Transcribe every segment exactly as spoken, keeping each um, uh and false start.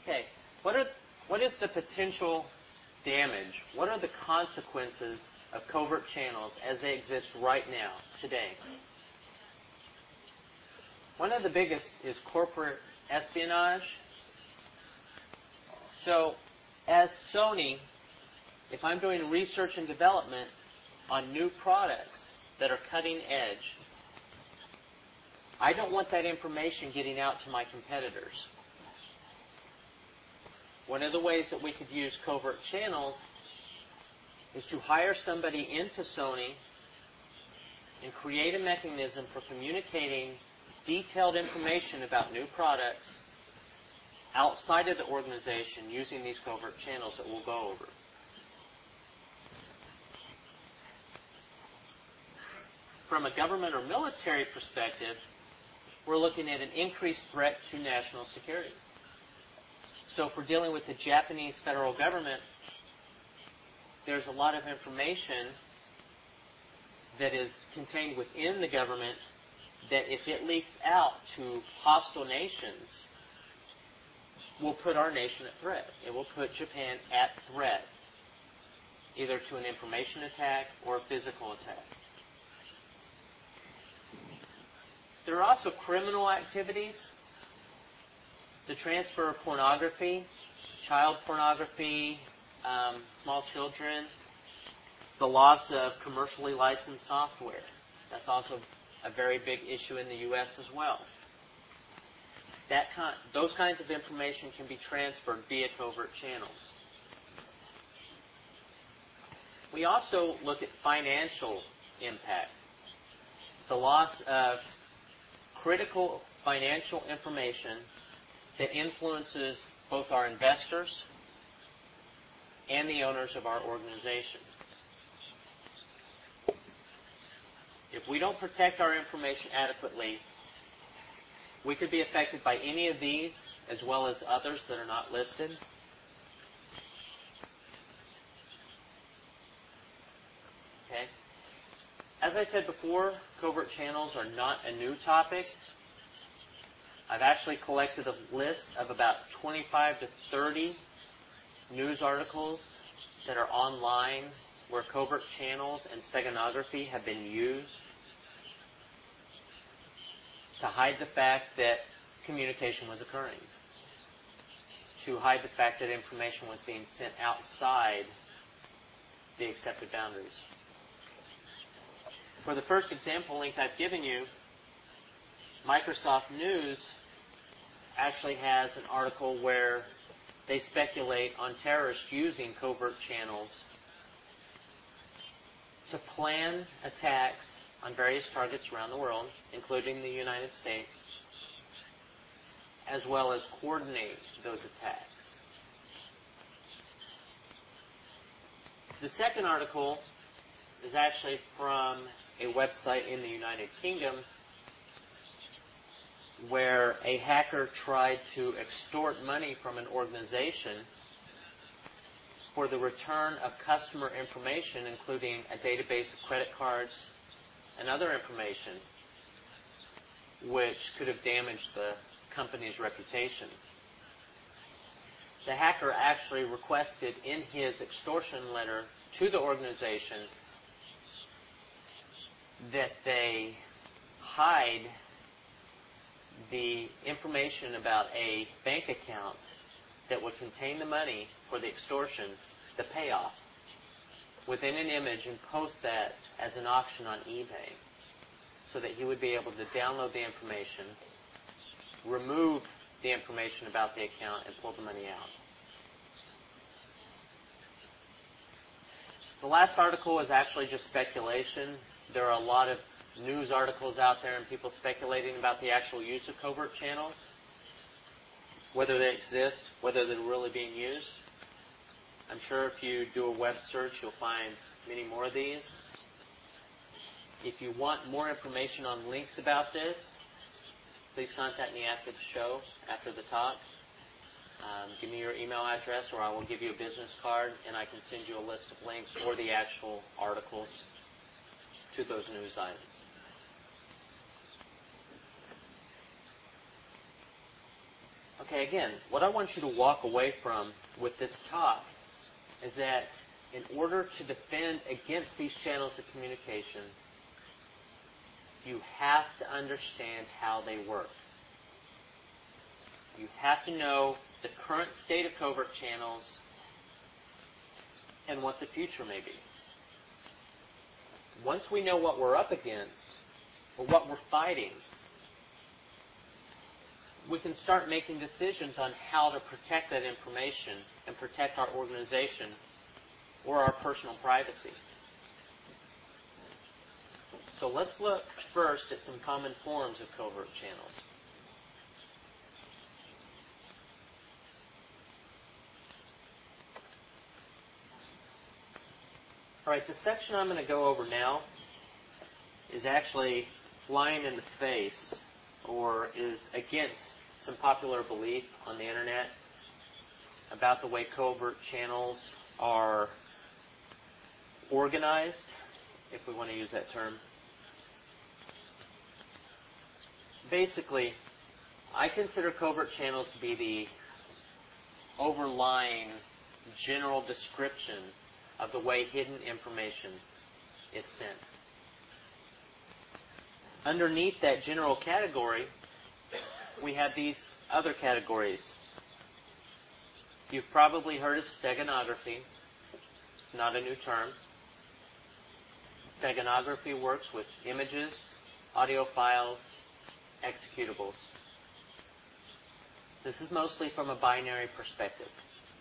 Okay, what are what is the potential damage? What are the consequences of covert channels as they exist right now, today? One of the biggest is corporate espionage. So, as Sony, if I'm doing research and development on new products that are cutting edge, I don't want that information getting out to my competitors. One of the ways that we could use covert channels is to hire somebody into Sony and create a mechanism for communicating detailed information about new products outside of the organization using these covert channels that we'll go over. From a government or military perspective, we're looking at an increased threat to national security. So if we're dealing with the Japanese federal government, there's a lot of information that is contained within the government that if it leaks out to hostile nations, will put our nation at threat. It will put Japan at threat, either to an information attack or a physical attack. There are also criminal activities. The transfer of pornography, child pornography, um, small children, the loss of commercially licensed software. That's also a very big issue in the U S as well. That kind, those kinds of information can be transferred via covert channels. We also look at financial impact. The loss of critical financial information that influences both our investors and the owners of our organization. If we don't protect our information adequately, we could be affected by any of these as well as others that are not listed. Okay. As I said before, covert channels are not a new topic. I've actually collected a list of about twenty-five to thirty news articles that are online where covert channels and steganography have been used to hide the fact that communication was occurring, to hide the fact that information was being sent outside the accepted boundaries. For the first example link I've given you, Microsoft News actually has an article where they speculate on terrorists using covert channels to plan attacks on various targets around the world, including the United States, as well as coordinate those attacks. The second article is actually from a website in the United Kingdom where a hacker tried to extort money from an organization for the return of customer information, including a database of credit cards and other information, which could have damaged the company's reputation. The hacker actually requested in his extortion letter to the organization that they hide the information about a bank account that would contain the money for the extortion, the payoff, within an image and post that as an auction on eBay so that he would be able to download the information, remove the information about the account, and pull the money out. The last article is actually just speculation. There are a lot of news articles out there and people speculating about the actual use of covert channels, whether they exist, whether they're really being used. I'm sure if you do a web search, you'll find many more of these. If you want more information on links about this, please contact me after the show, after the talk. Um, give me your email address or I will give you a business card and I can send you a list of links or the actual articles to those news items. Okay, again, what I want you to walk away from with this talk is that in order to defend against these channels of communication, you have to understand how they work. You have to know the current state of covert channels and what the future may be. Once we know what we're up against, or what we're fighting, we can start making decisions on how to protect that information and protect our organization or our personal privacy. So let's look first at some common forms of covert channels. All right, the section I'm going to go over now is actually flying in the face, or is against some popular belief on the internet about the way covert channels are organized, if we want to use that term. Basically, I consider covert channels to be the overlying general description of the way hidden information is sent. Underneath that general category, we have these other categories. You've probably heard of steganography. It's not a new term. Steganography works with images, audio files, executables. This is mostly from a binary perspective.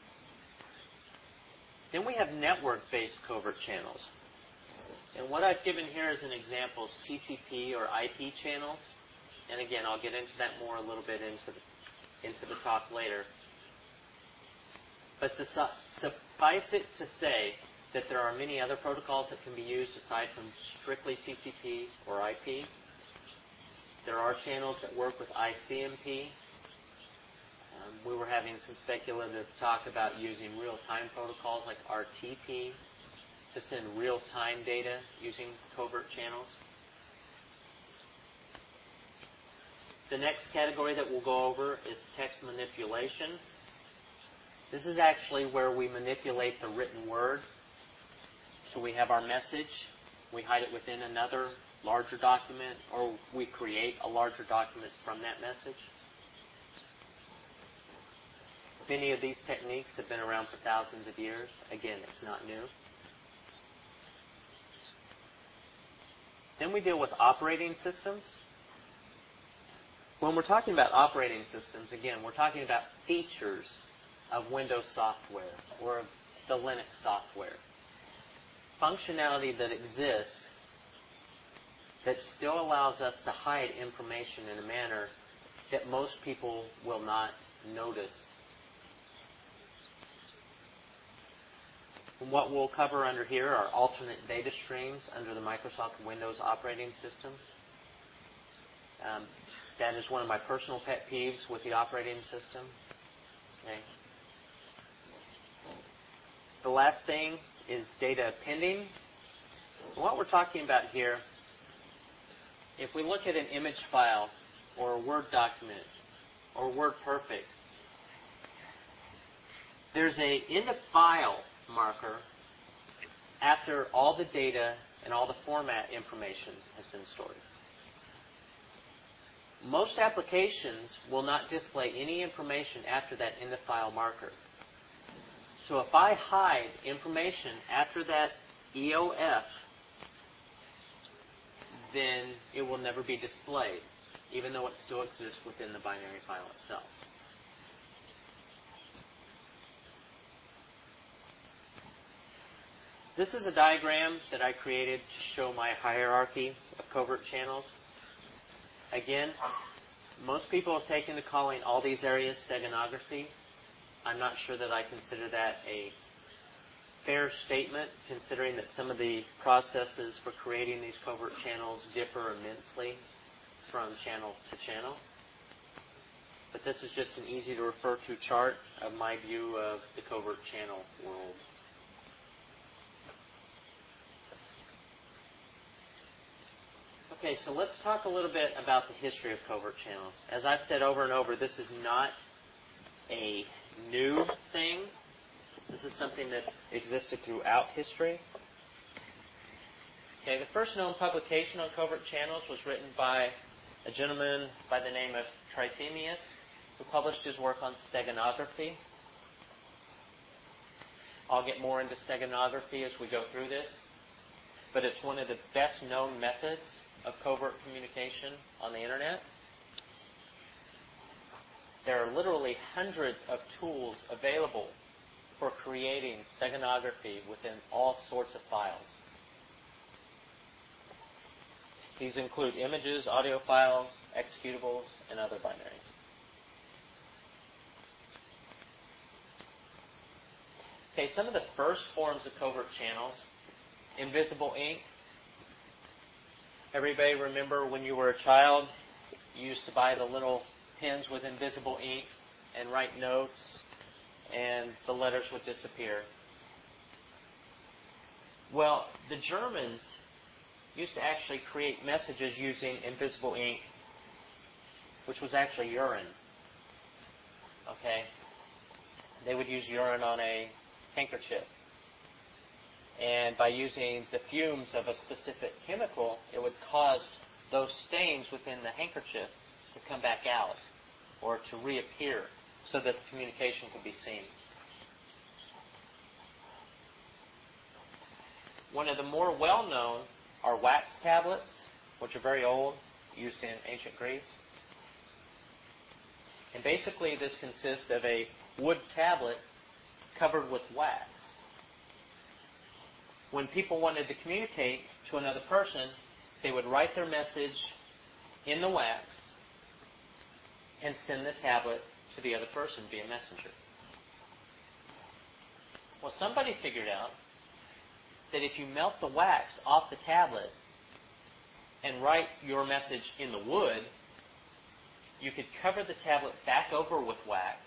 Then we have network-based covert channels. And what I've given here as an example is T C P or I P channels. And again, I'll get into that more a little bit into the, into the talk later. But to su- suffice it to say that there are many other protocols that can be used aside from strictly T C P or I P. There are channels that work with I C M P. Um, we were having some speculative talk about using real-time protocols like R T P to send real-time data using covert channels. The next category that we'll go over is text manipulation. This is actually where we manipulate the written word. So we have our message, we hide it within another larger document, or we create a larger document from that message. Many of these techniques have been around for thousands of years. Again, it's not new. Then we deal with operating systems. When we're talking about operating systems, again, we're talking about features of Windows software or the Linux software. Functionality that exists that still allows us to hide information in a manner that most people will not notice. And what we'll cover under here are alternate data streams under the Microsoft Windows operating system. Um, that is one of my personal pet peeves with the operating system. Okay. The last thing is data appending. And what we're talking about here, if we look at an image file or a Word document or WordPerfect, there's a in the file marker after all the data and all the format information has been stored. Most applications will not display any information after that in the file marker. So if I hide information after that E O F, then it will never be displayed, even though it still exists within the binary file itself. This is a diagram that I created to show my hierarchy of covert channels. Again, most people have taken to calling all these areas steganography. I'm not sure that I consider that a fair statement, considering that some of the processes for creating these covert channels differ immensely from channel to channel. But this is just an easy to refer to chart of my view of the covert channel world. Okay, so let's talk a little bit about the history of covert channels. As I've said over and over, this is not a new thing. This is something that's existed throughout history. Okay, the first known publication on covert channels was written by a gentleman by the name of Trithemius, who published his work on steganography. I'll get more into steganography as we go through this, but it's one of the best known methods of covert communication on the internet. There are literally hundreds of tools available for creating steganography within all sorts of files. These include images, audio files, executables, and other binaries. Okay, some of the first forms of covert channels, invisible ink. Everybody remember when you were a child, you used to buy the little pens with invisible ink and write notes, and the letters would disappear. Well, the Germans used to actually create messages using invisible ink, which was actually urine. Okay? They would use urine on a handkerchief. And by using the fumes of a specific chemical, it would cause those stains within the handkerchief to come back out or to reappear so that the communication could be seen. One of the more well-known are wax tablets, which are very old, used in ancient Greece. And basically this consists of a wood tablet covered with wax. When people wanted to communicate to another person, they would write their message in the wax and send the tablet to the other person via messenger. Well, somebody figured out that if you melt the wax off the tablet and write your message in the wood, you could cover the tablet back over with wax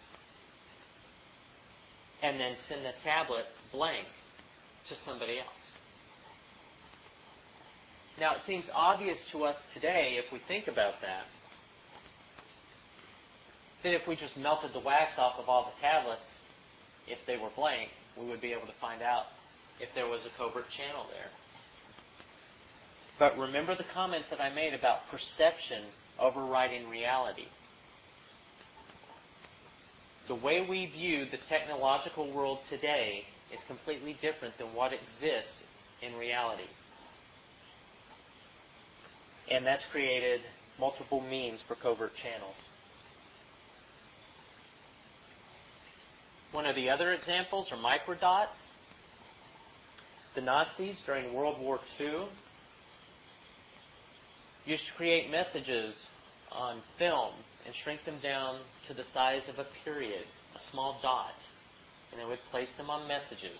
and then send the tablet blank to somebody else. Now, it seems obvious to us today, if we think about that, that if we just melted the wax off of all the tablets, if they were blank, we would be able to find out if there was a covert channel there. But remember the comment that I made about perception overriding reality. The way we view the technological world today is completely different than what exists in reality. And that's created multiple means for covert channels. One of the other examples are microdots. The Nazis during World War Two used to create messages on film and shrink them down to the size of a period, a small dot, and they would place them on messages.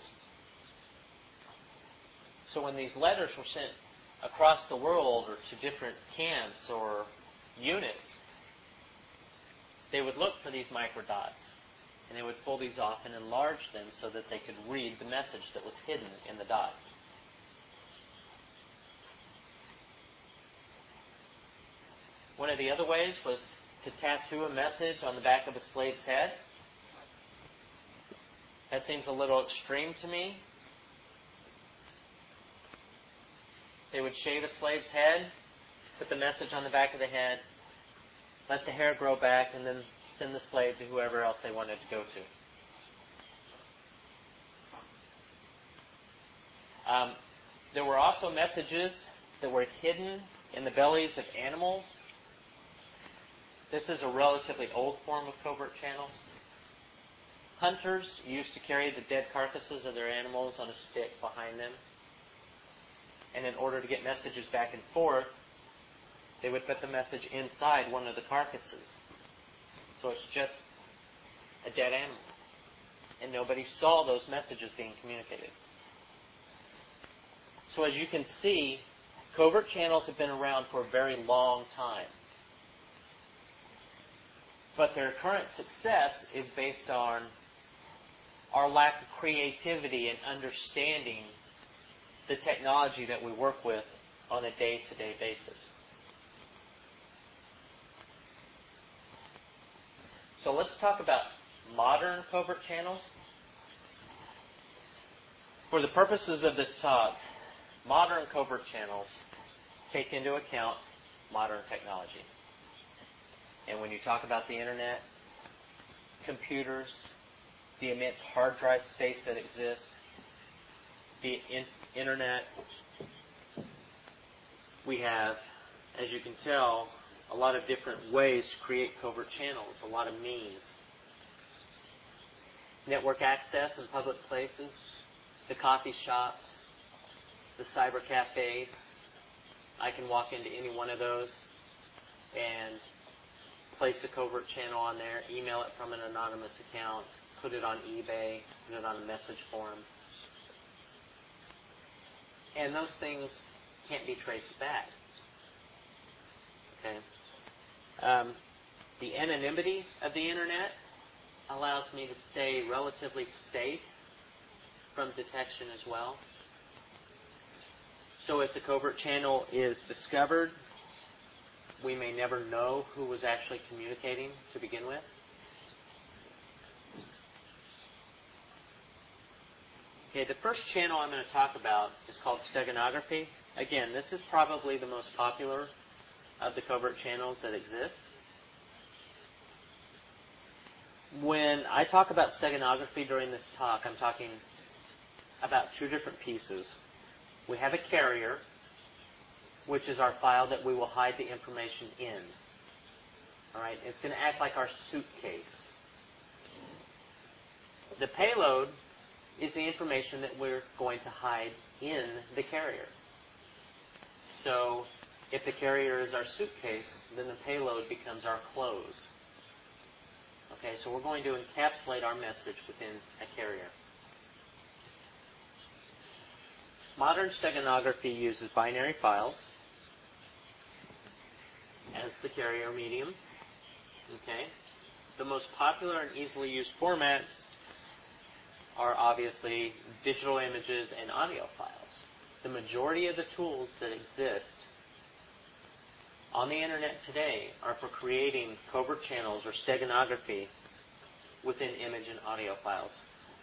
So when these letters were sent across the world or to different camps or units, they would look for these microdots, and they would pull these off and enlarge them so that they could read the message that was hidden in the dot. One of the other ways was to tattoo a message on the back of a slave's head. That seems a little extreme to me. They would shave a slave's head, put the message on the back of the head, let the hair grow back, and then send the slave to whoever else they wanted to go to. Um, there were also messages that were hidden in the bellies of animals. This is a relatively old form of covert channels. Hunters used to carry the dead carcasses of their animals on a stick behind them. And in order to get messages back and forth, they would put the message inside one of the carcasses. So it's just a dead animal. And nobody saw those messages being communicated. So as you can see, covert channels have been around for a very long time. But their current success is based on our lack of creativity and understanding the technology that we work with on a day-to-day basis. So let's talk about modern covert channels. For the purposes of this talk, modern covert channels take into account modern technology. And when you talk about the internet, computers, the immense hard drive space that exists, the in- internet, we have, as you can tell, a lot of different ways to create covert channels, a lot of means. Network access in public places, the coffee shops, the cyber cafes. I can walk into any one of those and place a covert channel on there, email it from an anonymous account, put it on eBay, put it on a message forum. And those things can't be traced back. Okay. Um, the anonymity of the internet allows me to stay relatively safe from detection as well. So if the covert channel is discovered, we may never know who was actually communicating to begin with. Okay, the first channel I'm going to talk about is called steganography. Again, this is probably the most popular of the covert channels that exist. When I talk about steganography during this talk, I'm talking about two different pieces. We have a carrier, which is our file that we will hide the information in. All right, it's going to act like our suitcase. The payload is the information that we're going to hide in the carrier. So if the carrier is our suitcase, then the payload becomes our clothes. Okay, so we're going to encapsulate our message within a carrier. Modern steganography uses binary files as the carrier medium. Okay. The most popular and easily used formats are obviously digital images and audio files. The majority of the tools that exist on the internet today are for creating covert channels or steganography within image and audio files.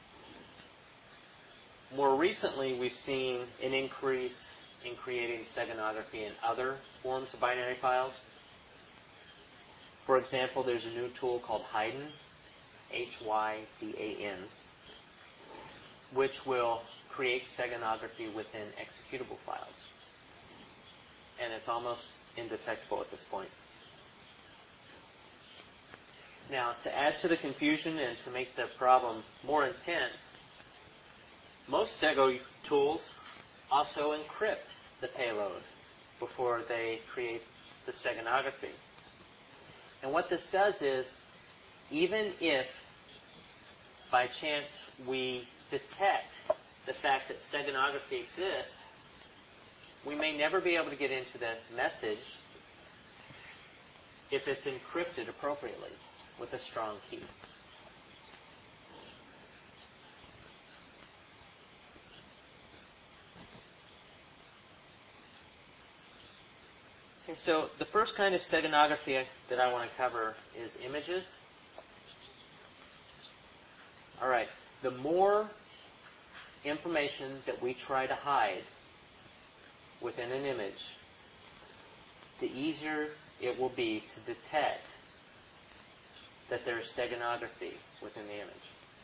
More recently, we've seen an increase in creating steganography in other forms of binary files. For example, there's a new tool called Hydan, H Y D A N, which will create steganography within executable files. And it's almost indetectable at this point. Now, to add to the confusion and to make the problem more intense, most stego tools also encrypt the payload before they create the steganography. And what this does is, even if by chance we detect the fact that steganography exists, we may never be able to get into the message if it's encrypted appropriately with a strong key. Okay, so the first kind of steganography that I want to cover is images. All right, the more information that we try to hide within an image, the easier it will be to detect that there is steganography within the image.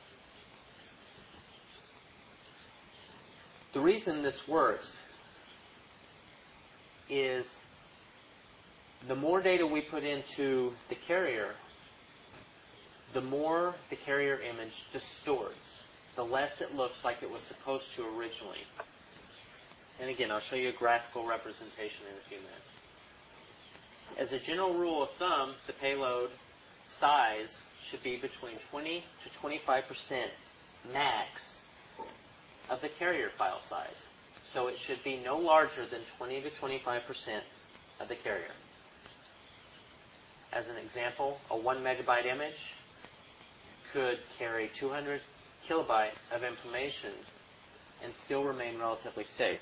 The reason this works is the more data we put into the carrier, the more the carrier image distorts, the less it looks like it was supposed to originally. And again, I'll show you a graphical representation in a few minutes. As a general rule of thumb, the payload size should be between twenty to twenty-five percent max of the carrier file size. So it should be no larger than twenty to twenty-five percent of the carrier. As an example, a one megabyte image could carry two hundred kilobytes of information and still remain relatively safe.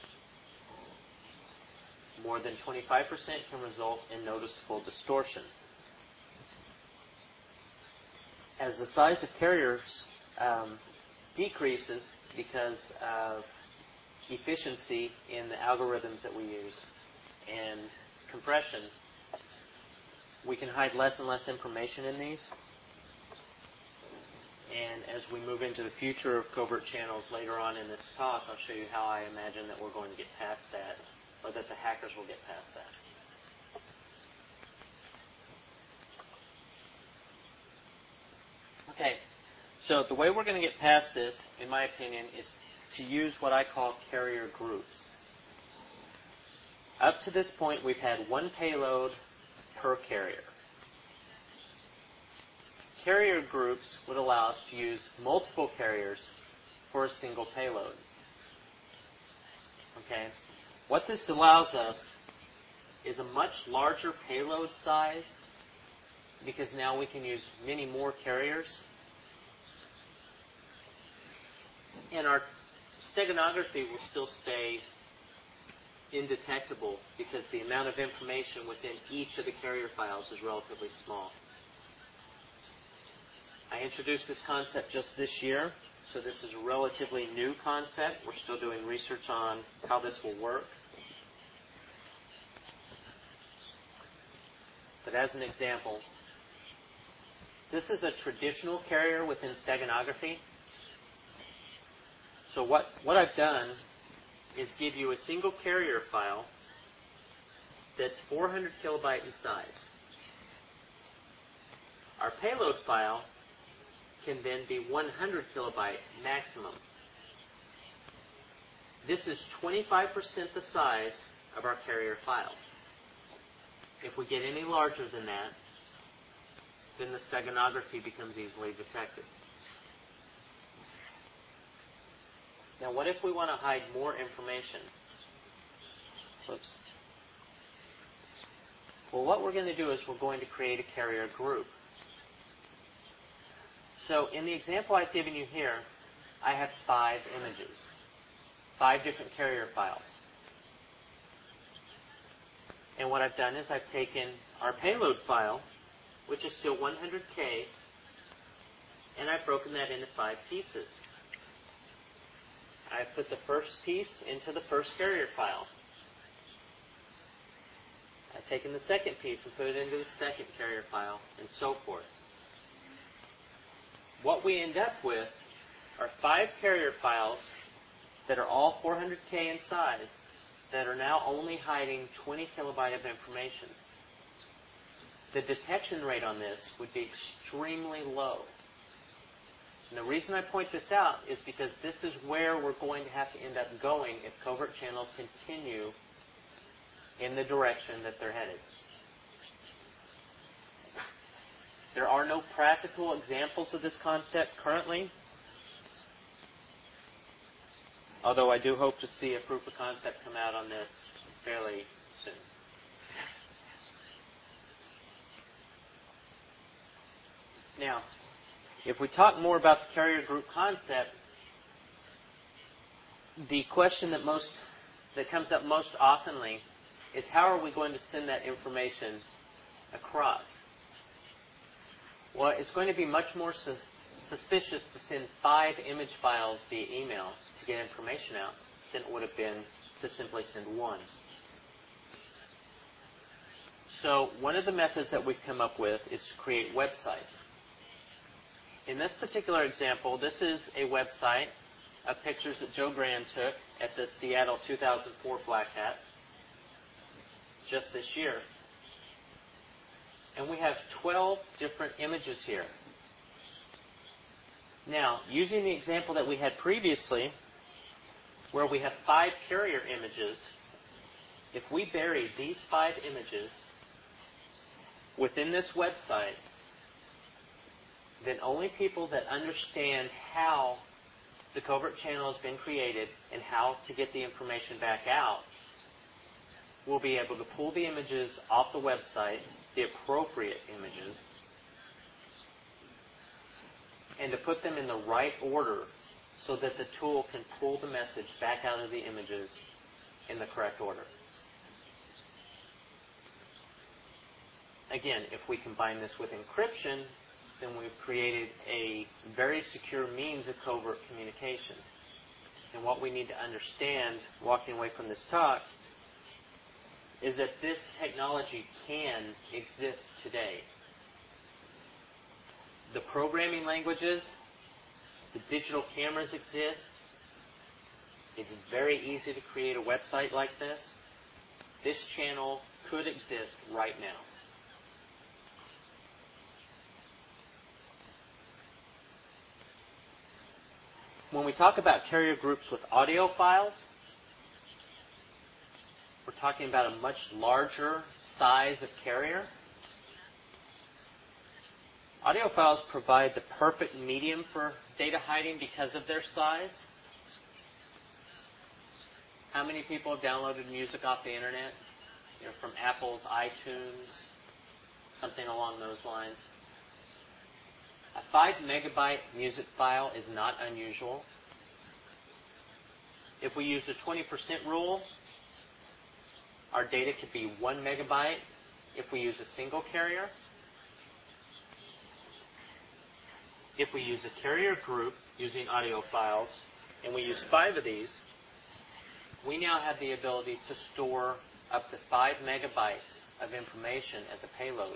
More than twenty-five percent can result in noticeable distortion. as the size of carriers um, decreases because of efficiency in the algorithms that we use and compression, we can hide less and less information in these. And as we move into the future of covert channels later on in this talk, I'll show you how I imagine that we're going to get past that, or that the hackers will get past that. Okay, so the way we're going to get past this, in my opinion, is to use what I call carrier groups. Up to this point, we've had one payload per carrier. Carrier groups would allow us to use multiple carriers for a single payload. Okay? What this allows us is a much larger payload size, because now we can use many more carriers. And our steganography will still stay indetectable because the amount of information within each of the carrier files is relatively small. I introduced this concept just this year, so this is a relatively new concept. We're still doing research on how this will work. But as an example, this is a traditional carrier within steganography. So what, what I've done is give you a single carrier file that's four hundred kilobyte in size. Our payload file can then be one hundred kilobyte maximum. This is twenty-five percent the size of our carrier file. If we get any larger than that, then the steganography becomes easily detected. Now, what if we want to hide more information? Whoops. Well, what we're going to do is we're going to create a carrier group. So in the example I've given you here, I have five images, five different carrier files. And what I've done is I've taken our payload file, which is still one hundred K, and I've broken that into five pieces. I've put the first piece into the first carrier file. I've taken the second piece and put it into the second carrier file, and so forth. What we end up with are five carrier files that are all four hundred K in size that are now only hiding twenty kilobyte of information. The detection rate on this would be extremely low. And the reason I point this out is because this is where we're going to have to end up going if covert channels continue in the direction that they're headed. There are no practical examples of this concept currently, although I do hope to see a proof of concept come out on this fairly soon. Now, if we talk more about the carrier group concept, the question that most that comes up most oftenly is how are we going to send that information across? Well, it's going to be much more su suspicious to send five image files via email to get information out than it would have been to simply send one. So one of the methods that we've come up with is to create websites. In this particular example, this is a website of pictures that Joe Grand took at the Seattle two thousand four Black Hat just this year. And we have twelve different images here. Now, using the example that we had previously, where we have five carrier images, if we bury these five images within this website, then only people that understand how the covert channel has been created and how to get the information back out will be able to pull the images off the website, the appropriate images, and to put them in the right order so that the tool can pull the message back out of the images in the correct order. Again, if we combine this with encryption, then we've created a very secure means of covert communication. And what we need to understand, walking away from this talk, is that this technology can exist today. The programming languages, the digital cameras exist. It's very easy to create a website like this. This channel could exist right now. When we talk about carrier groups with audio files, we're talking about a much larger size of carrier. Audio files provide the perfect medium for data hiding because of their size. How many people have downloaded music off the internet? You know, from Apple's iTunes, something along those lines. A five megabyte music file is not unusual. If we use the twenty percent rule, our data could be one megabyte if we use a single carrier. If we use a carrier group using audio files, and we use five of these, we now have the ability to store up to five megabytes of information as a payload.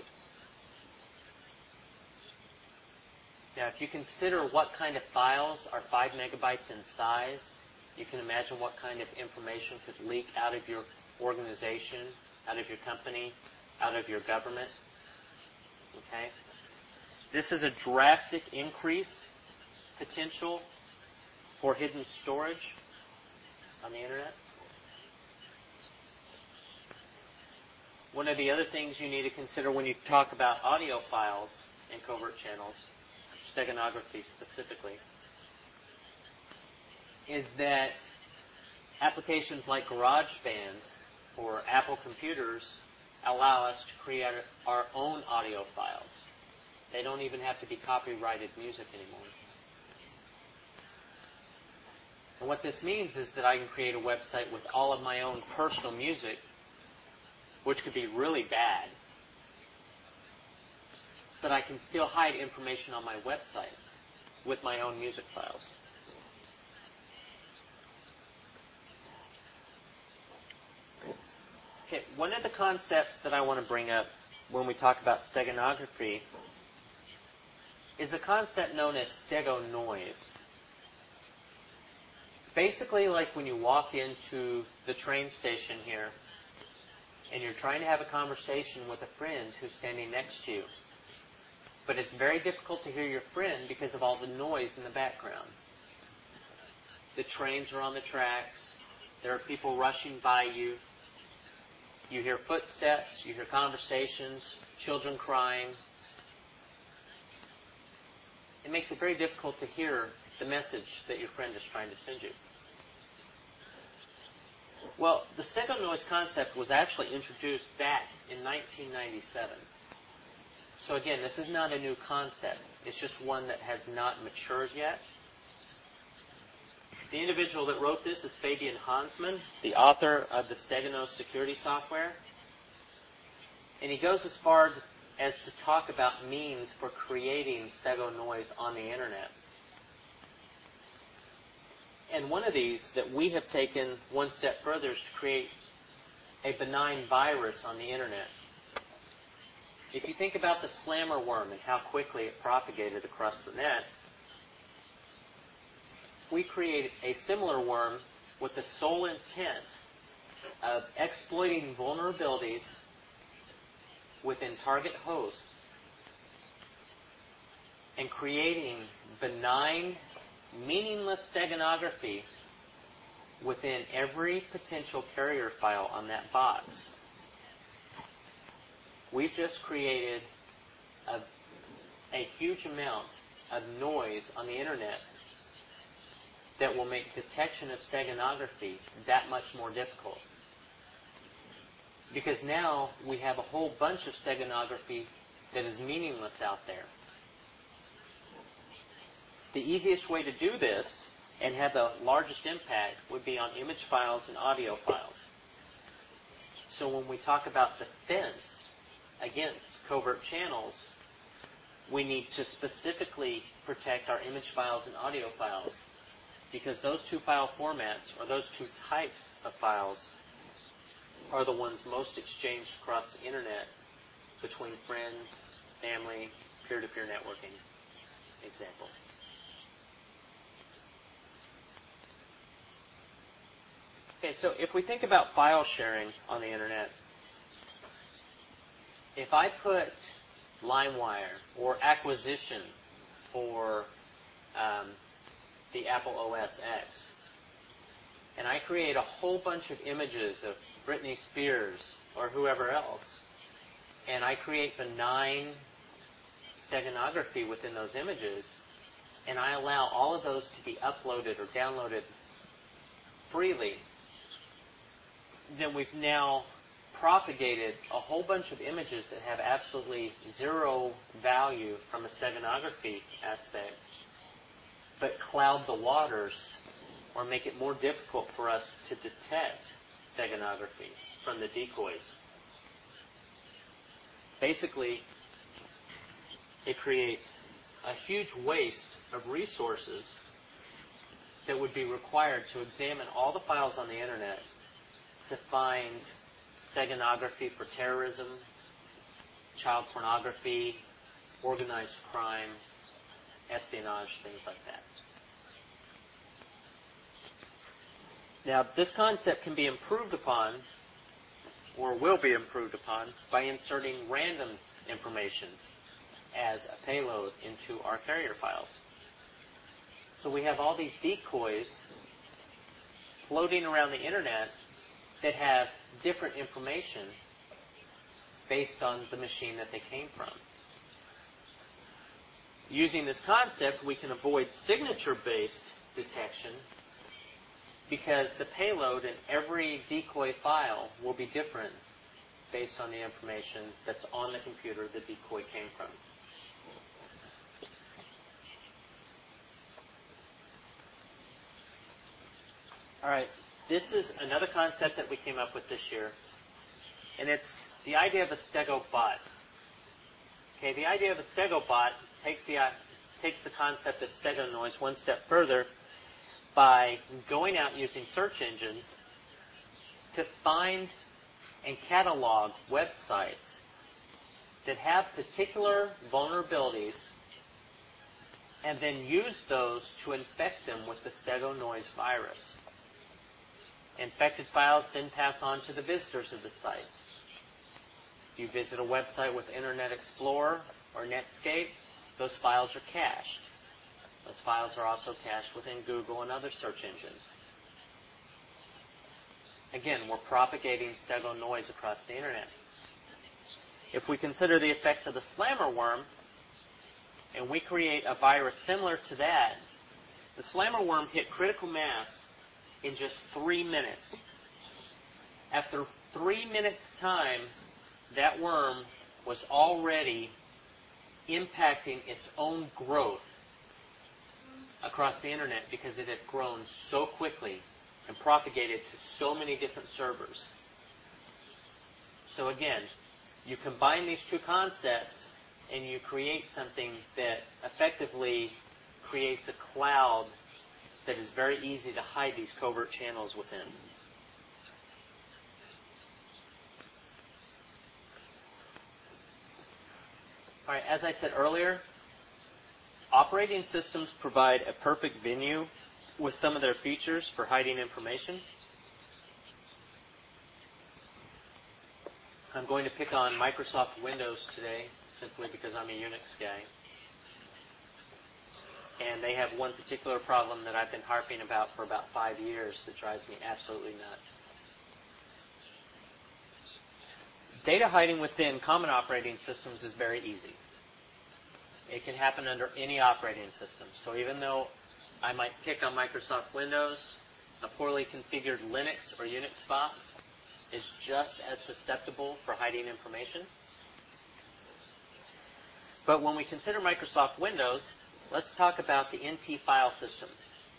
Now, if you consider what kind of files are five megabytes in size, you can imagine what kind of information could leak out of your organization, out of your company, out of your government. Okay? This is a drastic increase potential for hidden storage on the internet. One of the other things you need to consider when you talk about audio files and covert channels, steganography specifically, is that applications like GarageBand or Apple computers allow us to create our own audio files. They don't even have to be copyrighted music anymore. And what this means is that I can create a website with all of my own personal music, which could be really bad, but I can still hide information on my website with my own music files. Okay, one of the concepts that I want to bring up when we talk about steganography is a concept known as stegonoise. Basically, like when you walk into the train station here and you're trying to have a conversation with a friend who's standing next to you, but it's very difficult to hear your friend because of all the noise in the background. The trains are on the tracks. There are people rushing by you. You hear footsteps. You hear conversations, children crying. It makes it very difficult to hear the message that your friend is trying to send you. Well, the stegonoise concept was actually introduced back in nineteen ninety-seven. So again, this is not a new concept. It's just one that has not matured yet. The individual that wrote this is Fabian Hansmann, the author of the Stegonoise security software. And he goes as far as to talk about means for creating stegonoise on the internet. And one of these that we have taken one step further is to create a benign virus on the internet. If you think about the slammer worm and how quickly it propagated across the net, we created a similar worm with the sole intent of exploiting vulnerabilities within target hosts and creating benign, meaningless steganography within every potential carrier file on that box. We've just created a, a huge amount of noise on the internet that will make detection of steganography that much more difficult. Because now we have a whole bunch of steganography that is meaningless out there. The easiest way to do this and have the largest impact would be on image files and audio files. So when we talk about defense against covert channels, we need to specifically protect our image files and audio files, because those two file formats, or those two types of files, are the ones most exchanged across the internet between friends, family, peer-to-peer networking. Example. Okay, so if we think about file sharing on the internet, if I put LimeWire or Acquisition for um, the Apple O S X, and I create a whole bunch of images of Britney Spears or whoever else, and I create benign steganography within those images, and I allow all of those to be uploaded or downloaded freely, then we've now propagated a whole bunch of images that have absolutely zero value from a steganography aspect, but cloud the waters or make it more difficult for us to detect steganography from the decoys. Basically, it creates a huge waste of resources that would be required to examine all the files on the internet to find steganography for terrorism, child pornography, organized crime, espionage, things like that. Now, this concept can be improved upon, or will be improved upon, by inserting random information as a payload into our carrier files. So we have all these decoys floating around the internet that have different information based on the machine that they came from. Using this concept, we can avoid signature-based detection because the payload in every decoy file will be different based on the information that's on the computer the decoy came from. All right, this is another concept that we came up with this year, and it's the idea of a stegobot. Okay, the idea of a stegobot takes the uh, takes the concept of stegonoise one step further by going out using search engines to find and catalog websites that have particular vulnerabilities and then use those to infect them with the stegonoise virus. Infected files then pass on to the visitors of the sites. If you visit a website with Internet Explorer or Netscape, those files are cached. Those files are also cached within Google and other search engines. Again, we're propagating stegonoise across the Internet. If we consider the effects of the slammer worm, and we create a virus similar to that, the slammer worm hit critical mass in just three minutes. After three minutes' time, that worm was already impacting its own growth across the internet because it had grown so quickly and propagated to so many different servers. So again, you combine these two concepts and you create something that effectively creates a cloud that is very easy to hide these covert channels within. All right, as I said earlier, operating systems provide a perfect venue with some of their features for hiding information. I'm going to pick on Microsoft Windows today simply because I'm a Unix guy. And they have one particular problem that I've been harping about for about five years that drives me absolutely nuts. Data hiding within common operating systems is very easy. It can happen under any operating system. So even though I might pick on Microsoft Windows, a poorly configured Linux or Unix box is just as susceptible for hiding information. But when we consider Microsoft Windows, let's talk about the N T file system.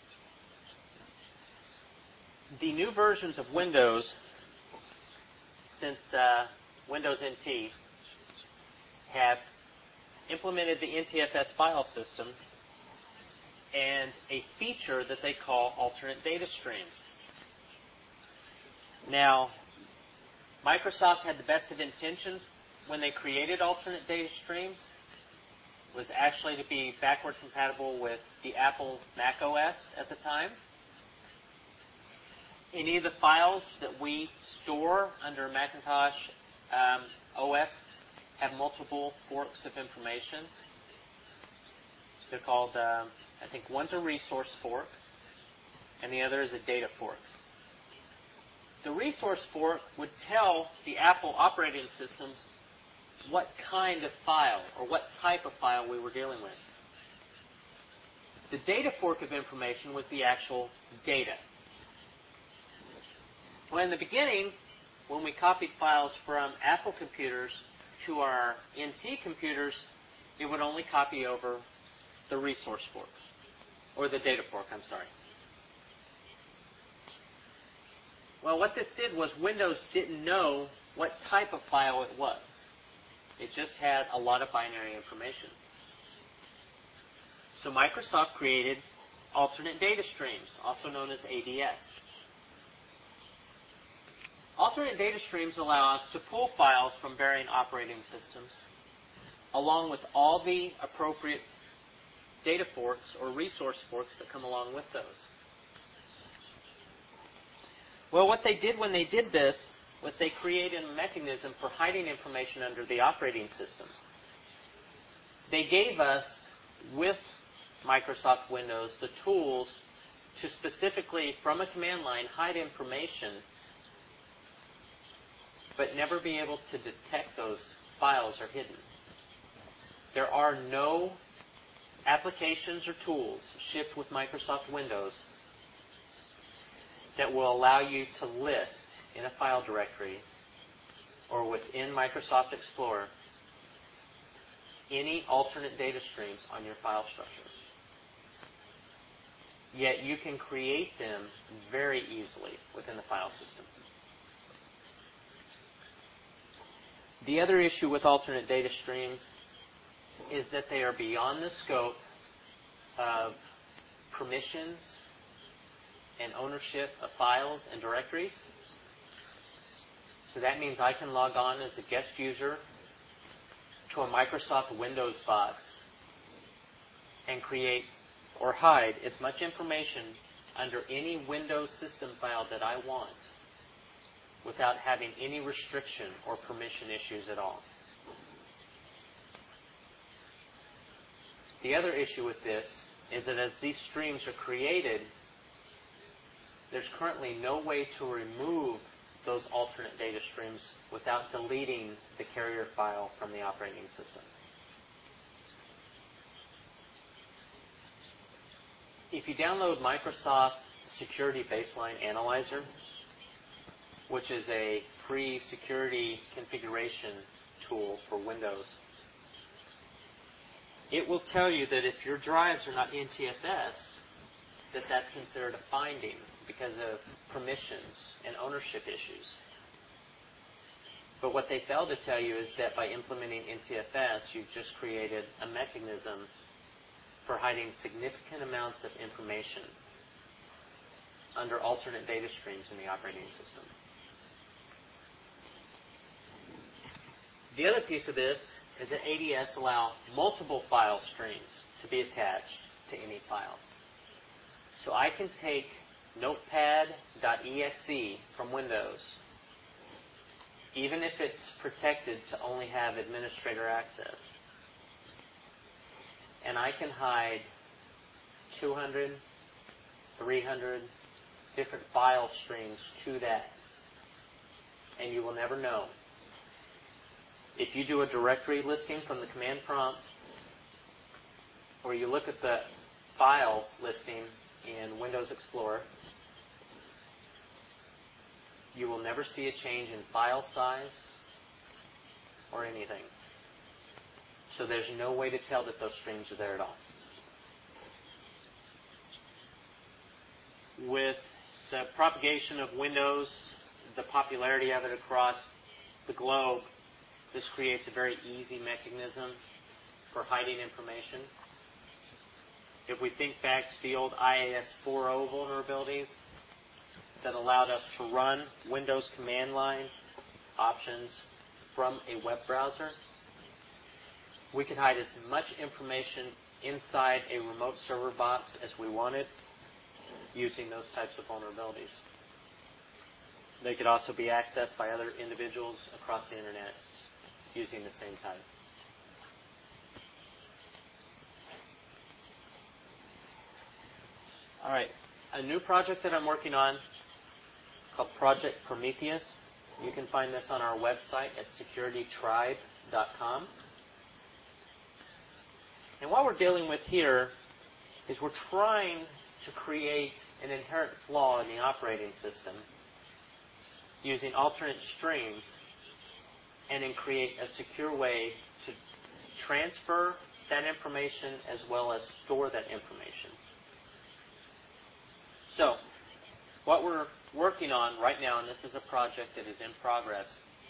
The new versions of Windows, since uh, Windows N T, have implemented the N T F S file system and a feature that they call alternate data streams. Now, Microsoft had the best of intentions when they created alternate data streams. Was actually to be backward compatible with the Apple Mac O S at the time. Any of the files that we store under Macintosh um, O S have multiple forks of information. They're called, um, I think one's a resource fork, and the other is a data fork. The resource fork would tell the Apple operating system what kind of file or what type of file we were dealing with. The data fork of information was the actual data. Well, in the beginning, when we copied files from Apple computers to our N T computers, it would only copy over the resource fork, or the data fork, I'm sorry. Well, what this did was Windows didn't know what type of file it was. It just had a lot of binary information. So Microsoft created alternate data streams, also known as A D S. Alternate data streams allow us to pull files from varying operating systems, along with all the appropriate data forks or resource forks that come along with those. Well, what they did when they did this was they created a mechanism for hiding information under the operating system. They gave us, with Microsoft Windows, the tools to specifically, from a command line, hide information, but never be able to detect those files are hidden. There are no applications or tools shipped with Microsoft Windows that will allow you to list in a file directory or within Microsoft Explorer any alternate data streams on your file structure. Yet you can create them very easily within the file system. The other issue with alternate data streams is that they are beyond the scope of permissions and ownership of files and directories. So that means I can log on as a guest user to a Microsoft Windows box and create or hide as much information under any Windows system file that I want without having any restriction or permission issues at all. The other issue with this is that as these streams are created, there's currently no way to remove those alternate data streams without deleting the carrier file from the operating system. If you download Microsoft's Security Baseline Analyzer, which is a free security configuration tool for Windows, it will tell you that if your drives are not N T F S, that that's considered a finding because of permissions and ownership issues. But what they fail to tell you is that by implementing N T F S, you've just created a mechanism for hiding significant amounts of information under alternate data streams in the operating system. The other piece of this is that A D S allows multiple file streams to be attached to any file. So I can take notepad dot E X E from Windows, even if it's protected to only have administrator access, and I can hide two hundred, three hundred different file streams to that, and you will never know. If you do a directory listing from the command prompt, or you look at the file listing in Windows Explorer, you will never see a change in file size or anything. So there's no way to tell that those streams are there at all. With the propagation of Windows, the popularity of it across the globe, this creates a very easy mechanism for hiding information. If we think back to the old I A S four point oh vulnerabilities that allowed us to run Windows command line options from a web browser, we could hide as much information inside a remote server box as we wanted using those types of vulnerabilities. They could also be accessed by other individuals across the internet using the same type. All right, a new project that I'm working on called Project Prometheus. You can find this on our website at security tribe dot com. And what we're dealing with here is we're trying to create an inherent flaw in the operating system using alternate streams and then create a secure way to transfer that information as well as store that information. So, what we're working on right now, and this is a project that is in progress,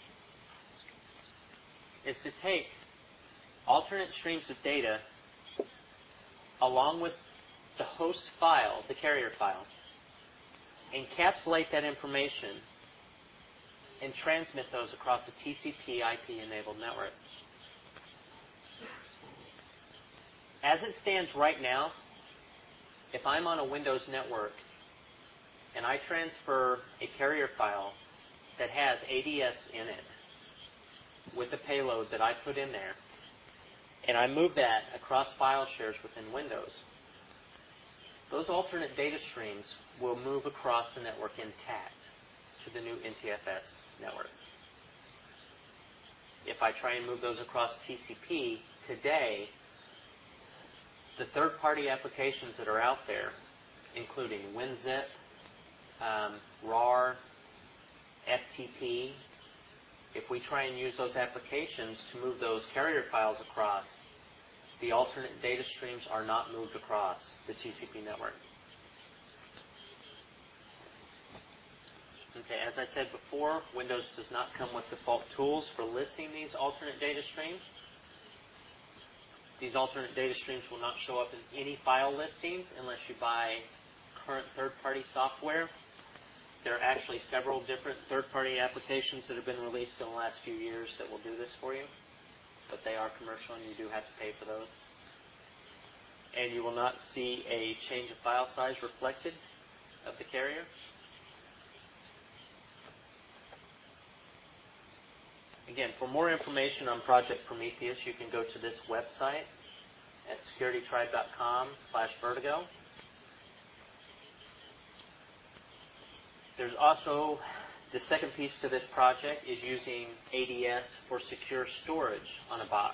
is to take alternate streams of data along with the host file, the carrier file, encapsulate that information, and transmit those across a T C P I P-enabled network. As it stands right now, if I'm on a Windows network and I transfer a carrier file that has A D S in it with the payload that I put in there, and I move that across file shares within Windows, those alternate data streams will move across the network intact to the new N T F S network. If I try and move those across T C P today, the third-party applications that are out there, including WinZip, um, R A R, F T P, if we try and use those applications to move those carrier files across, the alternate data streams are not moved across the T C P network. Okay, as I said before, Windows does not come with default tools for listing these alternate data streams. These alternate data streams will not show up in any file listings unless you buy current third-party software. There are actually several different third-party applications that have been released in the last few years that will do this for you, but they are commercial and you do have to pay for those. And you will not see a change of file size reflected of the carrier. Again, for more information on Project Prometheus, you can go to this website at security tribe dot com slash vertigo. There's also the second piece to this project is using A D S for secure storage on a box.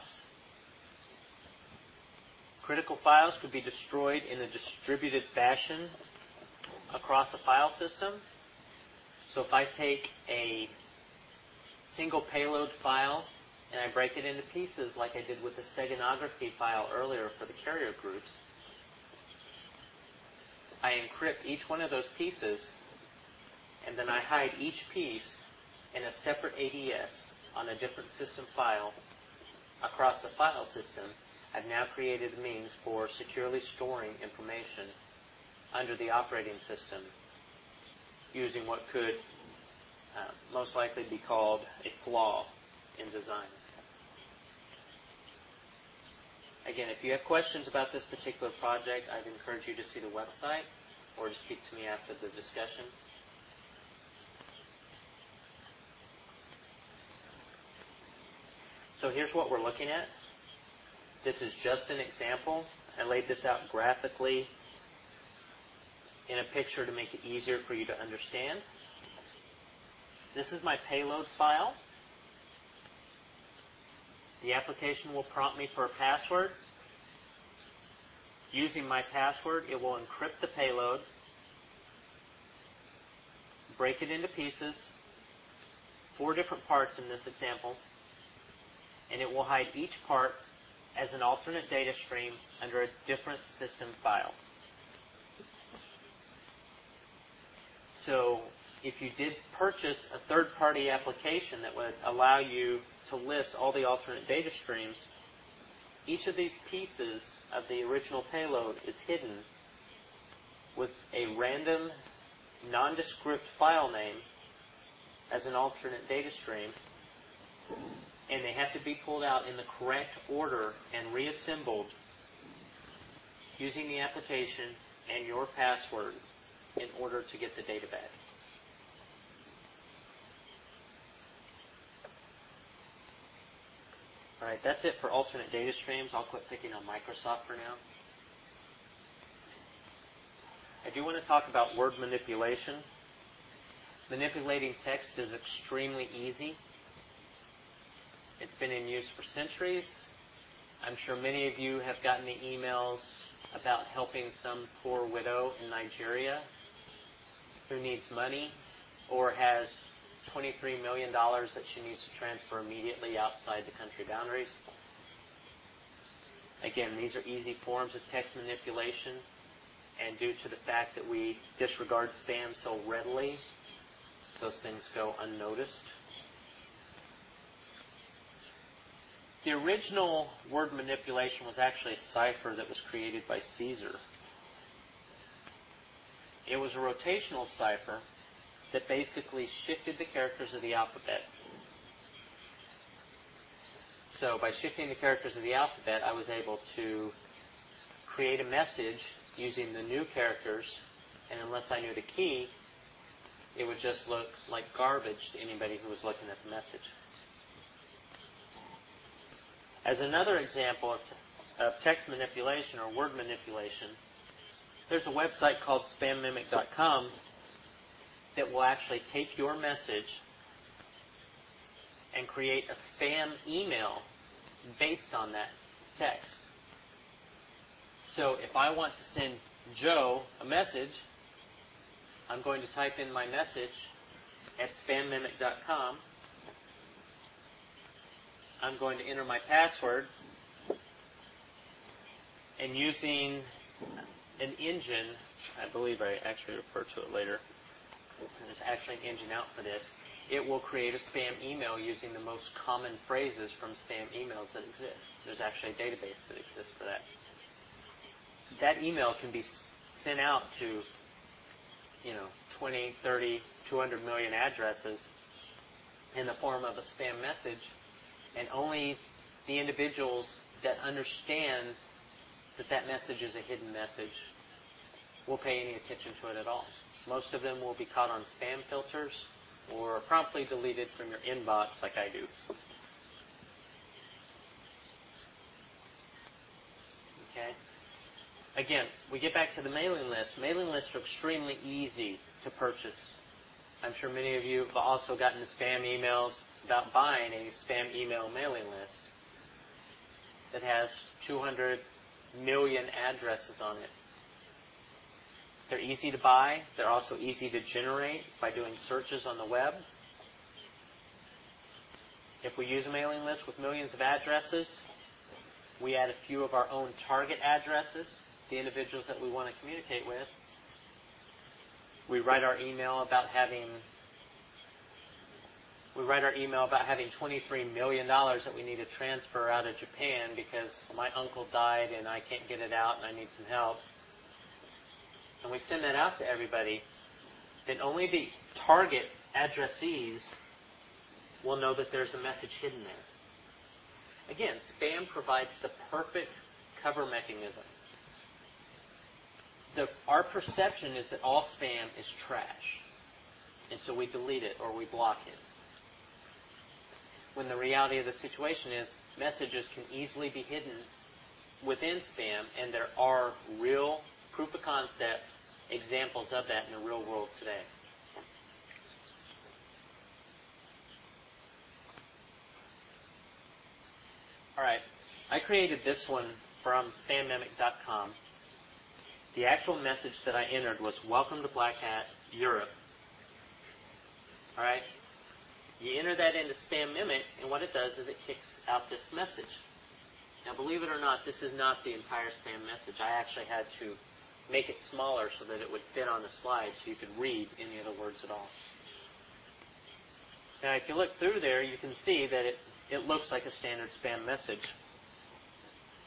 Critical files could be destroyed in a distributed fashion across a file system. So if I take a single payload file and I break it into pieces like I did with the steganography file earlier for the carrier groups, I encrypt each one of those pieces and then I hide each piece in a separate A D S on a different system file across the file system. I've now created a means for securely storing information under the operating system using what could uh, most likely be called a flaw in design. Again, if you have questions about this particular project, I'd encourage you to see the website or to speak to me after the discussion. So here's what we're looking at. This is just an example. I laid this out graphically in a picture to make it easier for you to understand. This is my payload file. The application will prompt me for a password. Using my password, it will encrypt the payload, break it into pieces, four different parts in this example, and it will hide each part as an alternate data stream under a different system file. So if you did purchase a third-party application that would allow you to list all the alternate data streams, each of these pieces of the original payload is hidden with a random, nondescript file name as an alternate data stream, and they have to be pulled out in the correct order and reassembled using the application and your password in order to get the data back. All right, that's it for alternate data streams. I'll quit picking on Microsoft for now. I do want to talk about word manipulation. Manipulating text is extremely easy. It's been in use for centuries. I'm sure many of you have gotten the emails about helping some poor widow in Nigeria who needs money or has twenty-three million dollars that she needs to transfer immediately outside the country boundaries. Again, these are easy forms of text manipulation, and due to the fact that we disregard spam so readily, those things go unnoticed. The original word manipulation was actually a cipher that was created by Caesar. It was a rotational cipher that basically shifted the characters of the alphabet. So by shifting the characters of the alphabet, I was able to create a message using the new characters, and unless I knew the key, it would just look like garbage to anybody who was looking at the message. As another example of, t- of text manipulation or word manipulation, there's a website called spam mimic dot com that will actually take your message and create a spam email based on that text. So if I want to send Joe a message, I'm going to type in my message at spam mimic dot com. I'm going to enter my password, and using an engine, I believe I actually refer to it later, there's actually an engine out for this, it will create a spam email using the most common phrases from spam emails that exist. There's actually a database that exists for that. That email can be sent out to, you know, twenty, thirty, two hundred million addresses in the form of a spam message, and only the individuals that understand that that message is a hidden message will pay any attention to it at all. Most of them will be caught on spam filters or promptly deleted from your inbox like I do. Okay. Again, we get back to the mailing list. Mailing lists are extremely easy to purchase. I'm sure many of you have also gotten spam emails about buying a spam email mailing list that has two hundred million addresses on it. They're easy to buy. They're also easy to generate by doing searches on the web. If we use a mailing list with millions of addresses, we add a few of our own target addresses, the individuals that we want to communicate with. We write our email about having we write our email about having twenty-three million dollars that we need to transfer out of Japan because my uncle died and I can't get it out and I need some help. And we send that out to everybody, then only the target addressees will know that there's a message hidden there. Again, spam provides the perfect cover mechanism. The, our perception is that all spam is trash, and so we delete it or we block it. When the reality of the situation is messages can easily be hidden within spam, and there are real proof of concept examples of that in the real world today. All right, I created this one from spam mimic dot com. The actual message that I entered was "Welcome to Black Hat, Europe." All right, you enter that into Spam Mimic, and what it does is it kicks out this message. Now, believe it or not, this is not the entire spam message. I actually had to make it smaller so that it would fit on the slide so you could read any of the words at all. Now, if you look through there, you can see that it, it looks like a standard spam message.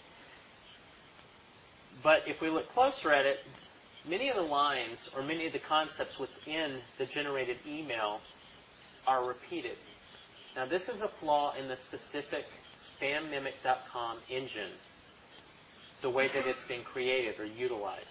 But if we look closer at it, many of the lines or many of the concepts within the generated email are repeated. Now, this is a flaw in the specific spam mimic dot com engine, the way that it's been created or utilized.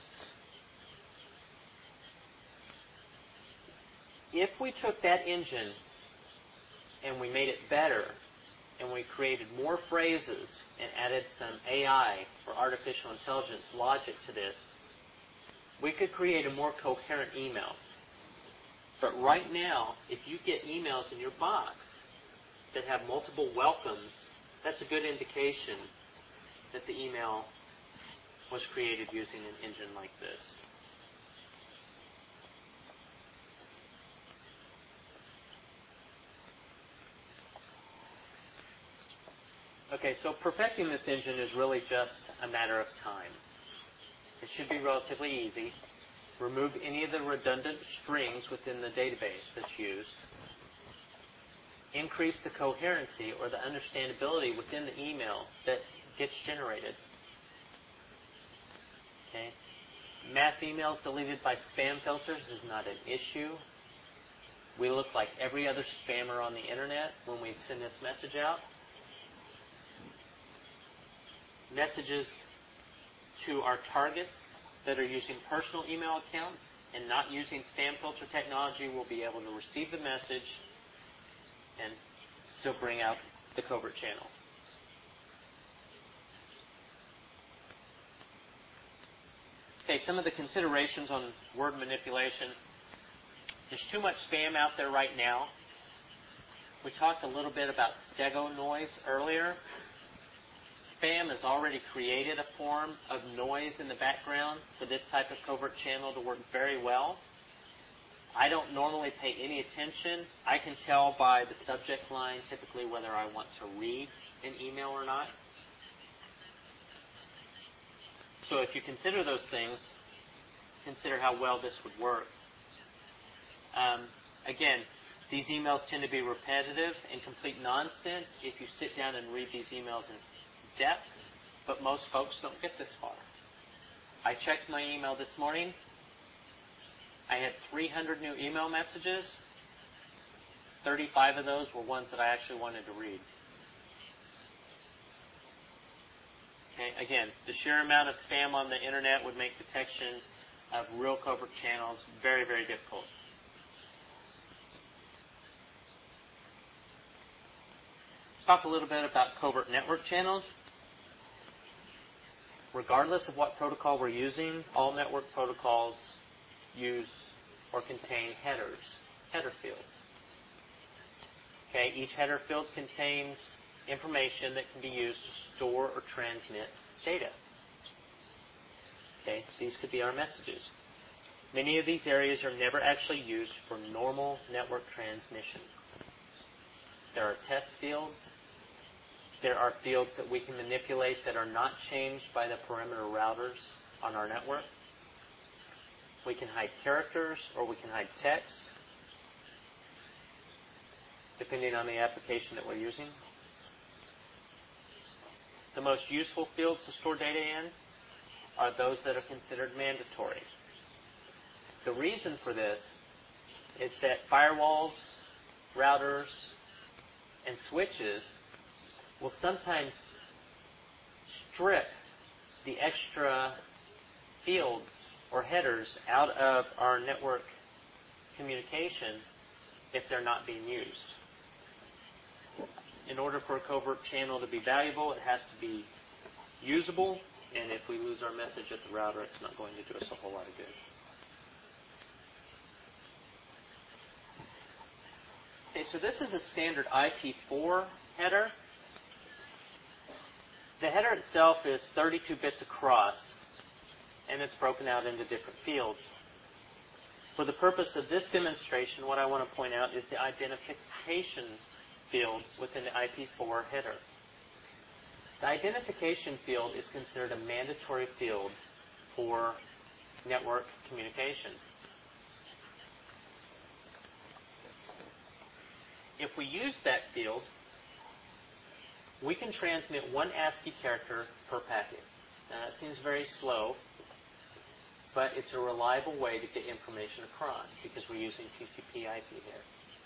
If we took that engine and we made it better, and we created more phrases and added some A I or artificial intelligence logic to this, we could create a more coherent email. But right now, if you get emails in your box that have multiple welcomes, that's a good indication that the email was created using an engine like this. Okay, so perfecting this engine is really just a matter of time. It should be relatively easy. Remove any of the redundant strings within the database that's used. Increase the coherency or the understandability within the email that gets generated. Okay. Mass emails deleted by spam filters is not an issue. We look like every other spammer on the internet when we send this message out. Messages to our targets that are using personal email accounts and not using spam filter technology will be able to receive the message and still bring out the covert channel. Okay, some of the considerations on word manipulation. There's too much spam out there right now. We talked a little bit about stego noise earlier. Spam has already created a form of noise in the background for this type of covert channel to work very well. I don't normally pay any attention. I can tell by the subject line typically whether I want to read an email or not. So if you consider those things, consider how well this would work. Um, again, these emails tend to be repetitive and complete nonsense if you sit down and read these emails in depth, but most folks don't get this far. I checked my email this morning. I had three hundred new email messages. thirty-five of those were ones that I actually wanted to read. Okay, again, the sheer amount of spam on the internet would make detection of real covert channels very, very difficult. Let's talk a little bit about covert network channels. Regardless of what protocol we're using, all network protocols use or contain headers, header fields. Okay, each header field contains information that can be used to store or transmit data. Okay, these could be our messages. Many of these areas are never actually used for normal network transmission. There are test fields. There are fields that we can manipulate that are not changed by the perimeter routers on our network. We can hide characters or we can hide text, depending on the application that we're using. The most useful fields to store data in are those that are considered mandatory. The reason for this is that firewalls, routers, and switches will sometimes strip the extra fields or headers out of our network communication if they're not being used. In order for a covert channel to be valuable, it has to be usable, and if we lose our message at the router, it's not going to do us a whole lot of good. Okay, so this is a standard I P four header. The header itself is thirty-two bits across, and it's broken out into different fields. For the purpose of this demonstration, what I want to point out is the identification field within the I P four header. The identification field is considered a mandatory field for network communication. If we use that field, we can transmit one ASCII character per packet. Now that seems very slow, but it's a reliable way to get information across because we're using T C P I P here.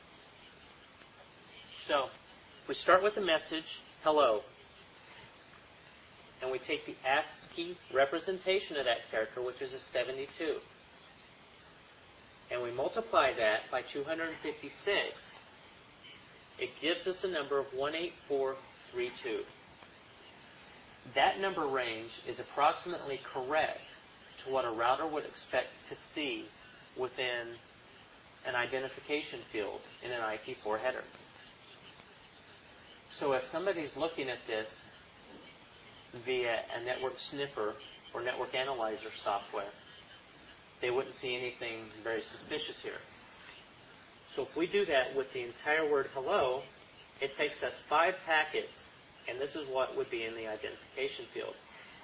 So we start with the message, hello, and we take the ASCII representation of that character, which is a seventy-two, and we multiply that by two hundred fifty-six. It gives us a number of one eight four three two. That number range is approximately correct to what a router would expect to see within an identification field in an I P four header. So if somebody's looking at this via a network sniffer or network analyzer software, they wouldn't see anything very suspicious here. So if we do that with the entire word hello, it takes us five packets, and this is what would be in the identification field.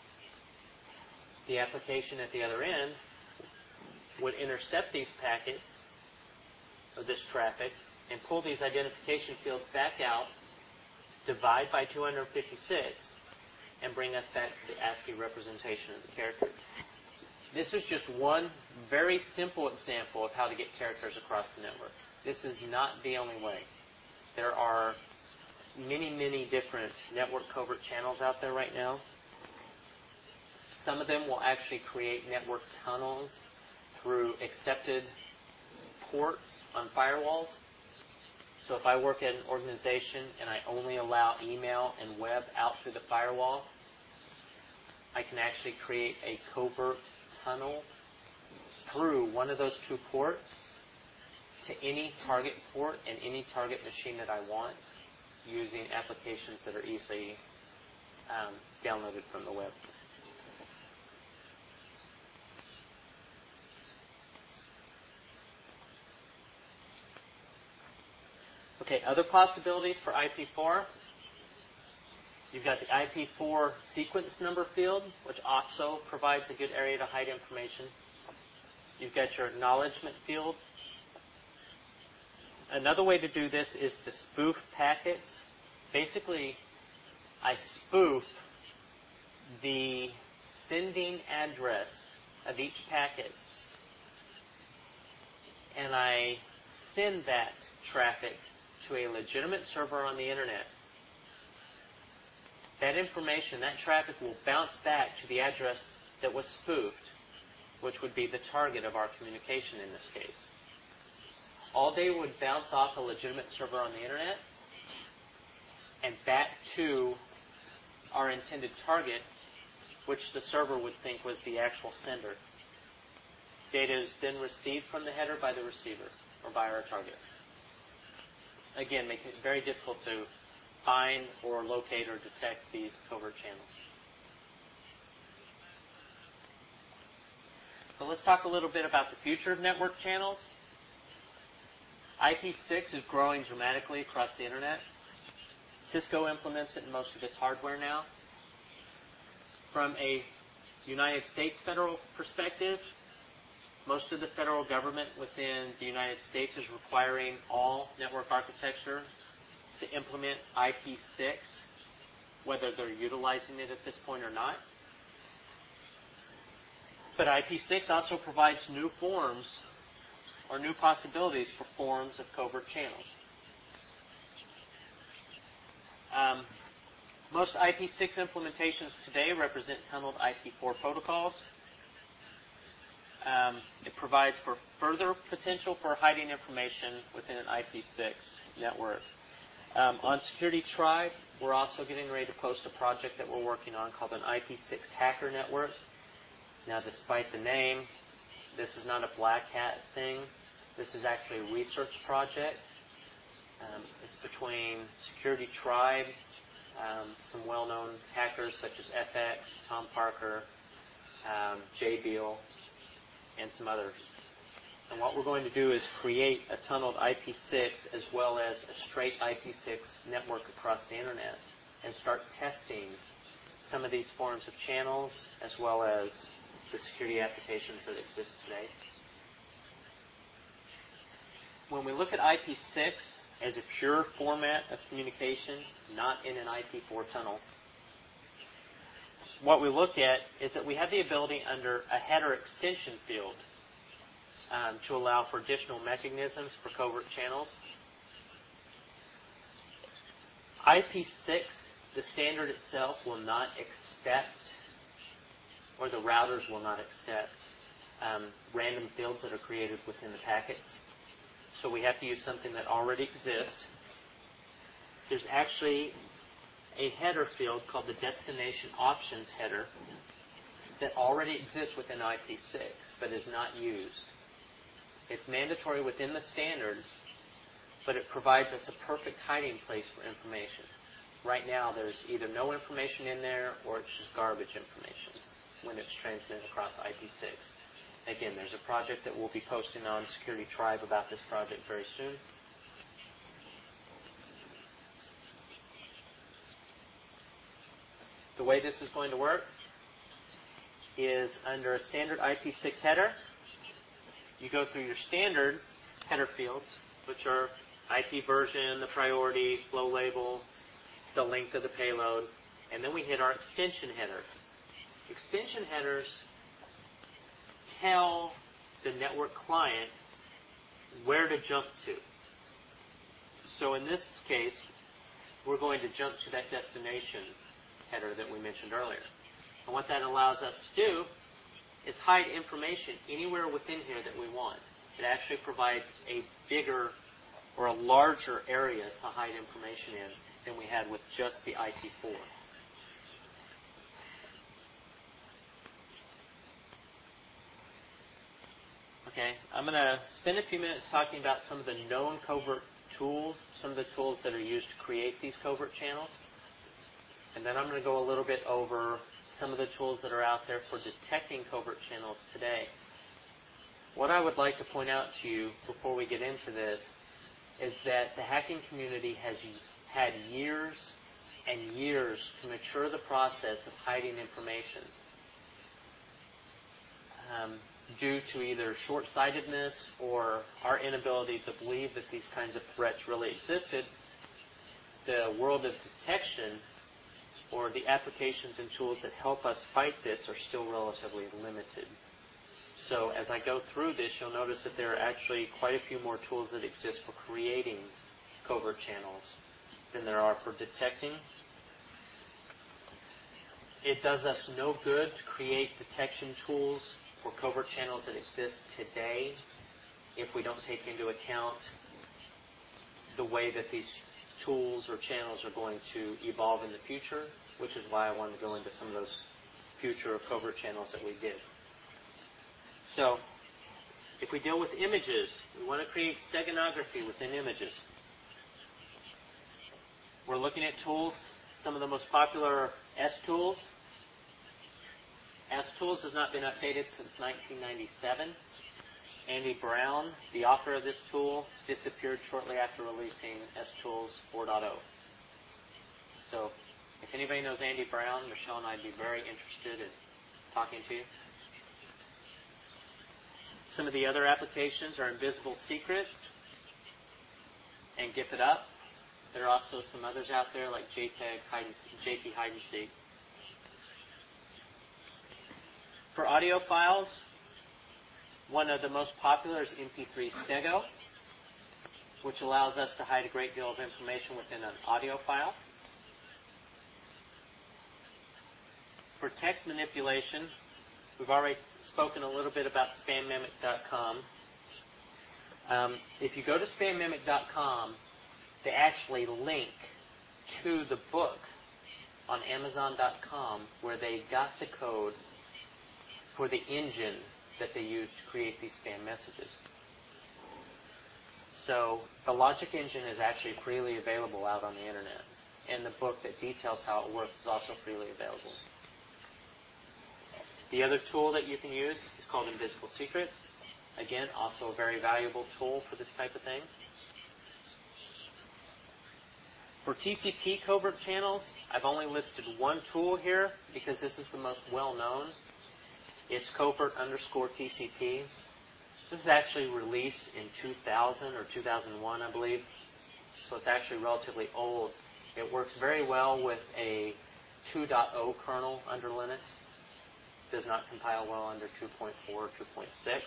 The application at the other end would intercept these packets of this traffic and pull these identification fields back out, divide by two hundred fifty-six, and bring us back to the ASCII representation of the character. This is just one very simple example of how to get characters across the network. This is not the only way. There are many, many different network covert channels out there right now. Some of them will actually create network tunnels through accepted ports on firewalls. So if I work at an organization and I only allow email and web out through the firewall, I can actually create a covert tunnel through one of those two ports to any target port and any target machine that I want, using applications that are easily um, downloaded from the web. Okay, other possibilities for I P four. You've got the I P four sequence number field, which also provides a good area to hide information. You've got your acknowledgement field. Another way to do this is to spoof packets. Basically, I spoof the sending address of each packet, and I send that traffic to a legitimate server on the internet. That information, that traffic will bounce back to the address that was spoofed, which would be the target of our communication in this case. All day would bounce off a legitimate server on the internet and back to our intended target, which the server would think was the actual sender. Data is then received from the header by the receiver or by our target. Again, making it very difficult to find or locate or detect these covert channels. So let's talk a little bit about the future of network channels. I P six is growing dramatically across the internet. Cisco implements it in most of its hardware now. From a United States federal perspective, most of the federal government within the United States is requiring all network architecture to implement I P six, whether they're utilizing it at this point or not. But I P six also provides new forms or new possibilities for forms of covert channels. Um, most I P six implementations today represent tunneled I P four protocols. Um, it provides for further potential for hiding information within an I P six network. Um, on Security Tribe, we're also getting ready to post a project that we're working on called an I P six hacker network. Now, despite the name, this is not a black hat thing. This is actually a research project. Um, it's between Security Tribe, um, some well-known hackers such as F X, Tom Parker, um, Jay Beal, and some others. And what we're going to do is create a tunneled I P six as well as a straight I P six network across the internet and start testing some of these forms of channels as well as the security applications that exist today. When we look at I P six as a pure format of communication, not in an I P four tunnel, what we look at is that we have the ability under a header extension field um, to allow for additional mechanisms for covert channels. I P six, the standard itself, will not accept, or the routers will not accept, um, random fields that are created within the packets. So we have to use something that already exists. There's actually a header field called the Destination Options header that already exists within I P six, but is not used. It's mandatory within the standard, but it provides us a perfect hiding place for information. Right now, there's either no information in there, or it's just garbage information when it's transmitted across I P six. Again, there's a project that we'll be posting on Security Tribe about this project very soon. The way this is going to work is under a standard I P six header. You go through your standard header fields, which are I P version, the priority, flow label, the length of the payload, and then we hit our extension header. Extension headers tell the network client where to jump to. So in this case, we're going to jump to that destination header that we mentioned earlier. And what that allows us to do is hide information anywhere within here that we want. It actually provides a bigger or a larger area to hide information in than we had with just the I P four. Okay, I'm going to spend a few minutes talking about some of the known covert tools, some of the tools that are used to create these covert channels. And then I'm going to go a little bit over some of the tools that are out there for detecting covert channels today. What I would like to point out to you before we get into this is that the hacking community has had years and years to mature the process of hiding information. Um, due to either short-sightedness or our inability to believe that these kinds of threats really existed, the world of detection or the applications and tools that help us fight this are still relatively limited. So as I go through this, you'll notice that there are actually quite a few more tools that exist for creating covert channels than there are for detecting. It does us no good to create detection tools for covert channels that exist today if we don't take into account the way that these tools or channels are going to evolve in the future, which is why I wanted to go into some of those future covert channels that we did. So, if we deal with images, we want to create steganography within images. We're looking at tools, some of the most popular S-tools. S-tools has not been updated since nineteen ninety-seven. Andy Brown, the author of this tool, disappeared shortly after releasing S-tools four point oh. So, if anybody knows Andy Brown, Michelle and I would be very interested in talking to you. Some of the other applications are Invisible Secrets and Gif It Up. There are also some others out there like JPEG, hide and, J P Hide and Seek. For audio files, one of the most popular is M P three Stego, which allows us to hide a great deal of information within an audio file. For text manipulation, we've already spoken a little bit about spam mimic dot com. Um, if you go to spam mimic dot com, they actually link to the book on amazon dot com where they got the code for the engine that they use to create these spam messages. So the logic engine is actually freely available out on the internet, and the book that details how it works is also freely available. The other tool that you can use is called Invisible Secrets. Again, also a very valuable tool for this type of thing. For T C P covert channels, I've only listed one tool here because this is the most well-known. It's covert underscore T C P. This is actually released in two thousand or two thousand one, I believe. So it's actually relatively old. It works very well with a two point oh kernel under Linux. Does not compile well under two point four or two point six.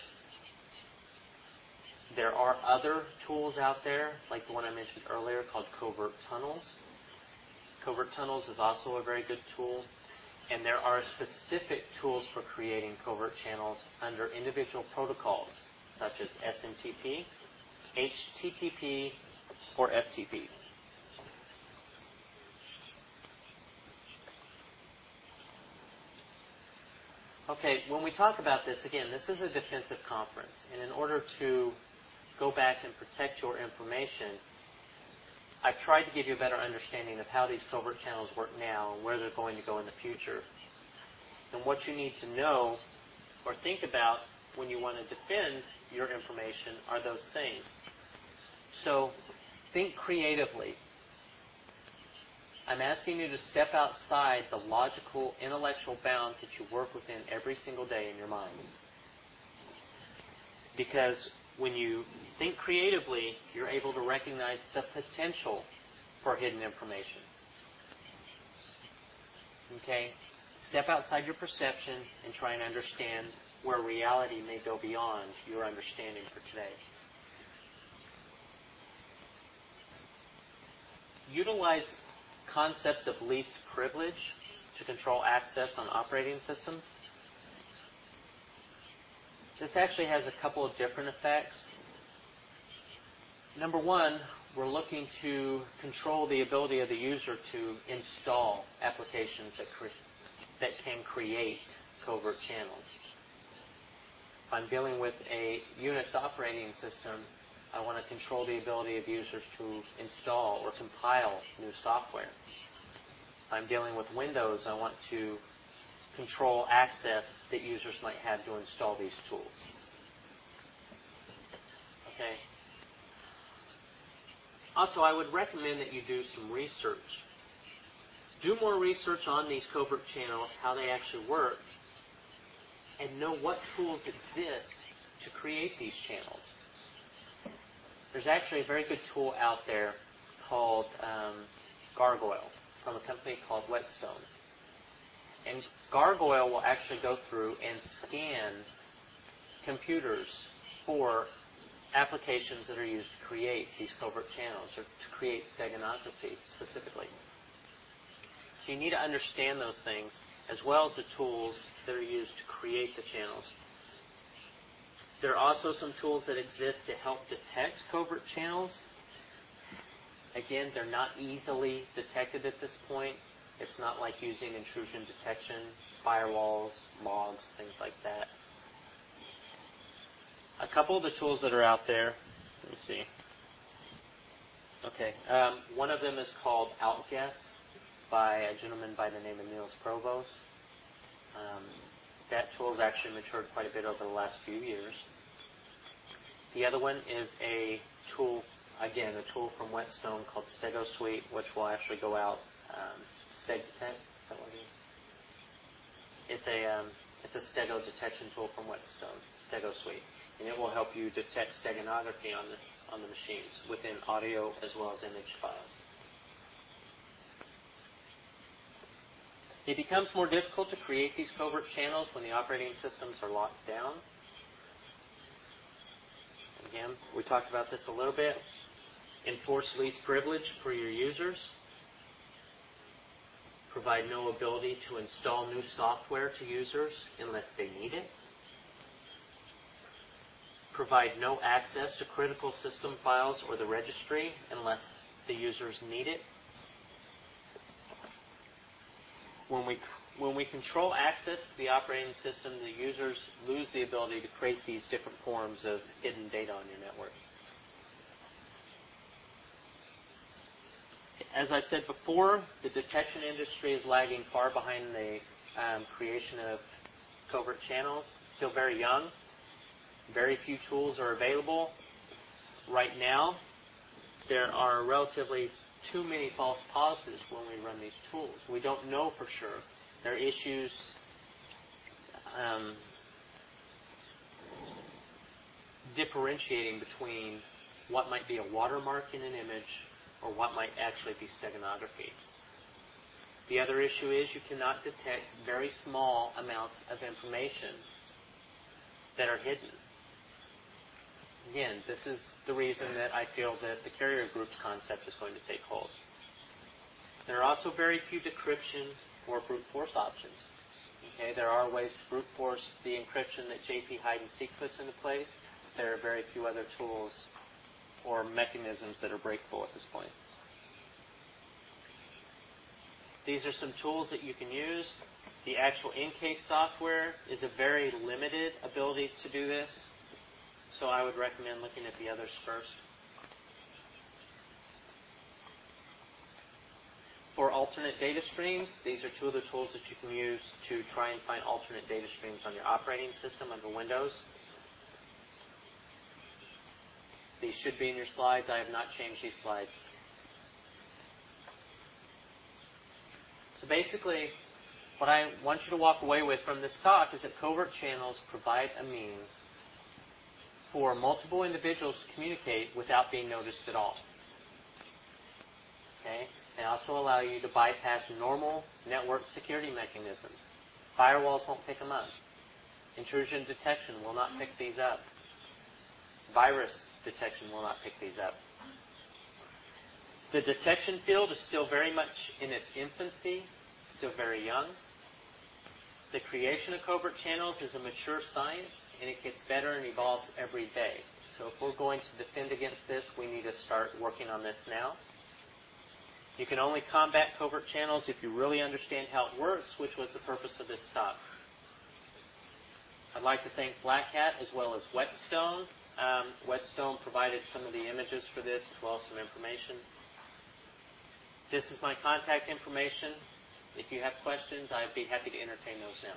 There are other tools out there, like the one I mentioned earlier called Covert Tunnels. Covert Tunnels is also a very good tool. And there are specific tools for creating covert channels under individual protocols, such as S M T P, H T T P, or F T P. Okay, when we talk about this, again, this is a defensive conference. And in order to go back and protect your information, I've tried to give you a better understanding of how these covert channels work now and where they're going to go in the future. And what you need to know or think about when you want to defend your information are those things. So think creatively. I'm asking you to step outside the logical, intellectual bounds that you work within every single day in your mind. Because when you think creatively, you're able to recognize the potential for hidden information. Okay? Step outside your perception and try and understand where reality may go beyond your understanding for today. Utilize concepts of least privilege to control access on operating systems. This actually has a couple of different effects. Number one, we're looking to control the ability of the user to install applications that, cre- that can create covert channels. If I'm dealing with a Unix operating system, I want to control the ability of users to install or compile new software. If I'm dealing with Windows, I want to control access that users might have to install these tools. Okay. Also, I would recommend that you do some research. Do more research on these covert channels, how they actually work, and know what tools exist to create these channels. There's actually a very good tool out there called um, Gargoyle from a company called Whetstone. And Gargoyle will actually go through and scan computers for applications that are used to create these covert channels or to create steganography specifically. So you need to understand those things as well as the tools that are used to create the channels. There are also some tools that exist to help detect covert channels. Again, they're not easily detected at this point. It's not like using intrusion detection, firewalls, logs, things like that. A couple of the tools that are out there, let me see. Okay, um, one of them is called Outguess by a gentleman by the name of Niels Provos. Um, that tool has actually matured quite a bit over the last few years. The other one is a tool, again, a tool from Whetstone called StegoSuite, which will actually go out. Um, Steg Detect, is that what it is? It's a um, it's a stego detection tool from Whetstone, StegoSuite, and it will help you detect steganography on the on the machines within audio as well as image files. It becomes more difficult to create these covert channels when the operating systems are locked down. Again, we talked about this a little bit. Enforce least privilege for your users. Provide no ability to install new software to users unless they need it. Provide no access to critical system files or the registry unless the users need it. When we, when we control access to the operating system, the users lose the ability to create these different forms of hidden data on your network. As I said before, the detection industry is lagging far behind the um, creation of covert channels. It's still very young. Very few tools are available. Right now, there are relatively too many false positives when we run these tools. We don't know for sure. There are issues um, differentiating between what might be a watermark in an image or what might actually be steganography. The other issue is you cannot detect very small amounts of information that are hidden. Again, this is the reason that I feel that the carrier groups concept is going to take hold. There are also very few decryption or brute force options. Okay, there are ways to brute force the encryption that J P hide and seek puts into place. There are very few other tools or mechanisms that are breakable at this point. These are some tools that you can use. The actual in-case software is a very limited ability to do this, so I would recommend looking at the others first. For alternate data streams, these are two of the tools that you can use to try and find alternate data streams on your operating system under Windows. These should be in your slides. I have not changed these slides. So basically, what I want you to walk away with from this talk is that covert channels provide a means for multiple individuals to communicate without being noticed at all. Okay? They also allow you to bypass normal network security mechanisms. Firewalls won't pick them up. Intrusion detection will not pick these up. Virus detection will not pick these up. The detection field is still very much in its infancy, still very young. The creation of covert channels is a mature science, and it gets better and evolves every day. So if we're going to defend against this, we need to start working on this now. You can only combat covert channels if you really understand how it works, which was the purpose of this talk. I'd like to thank Black Hat as well as Whetstone. Um, Whetstone provided some of the images for this as well as some information. This is my contact information. If you have questions, I'd be happy to entertain those now.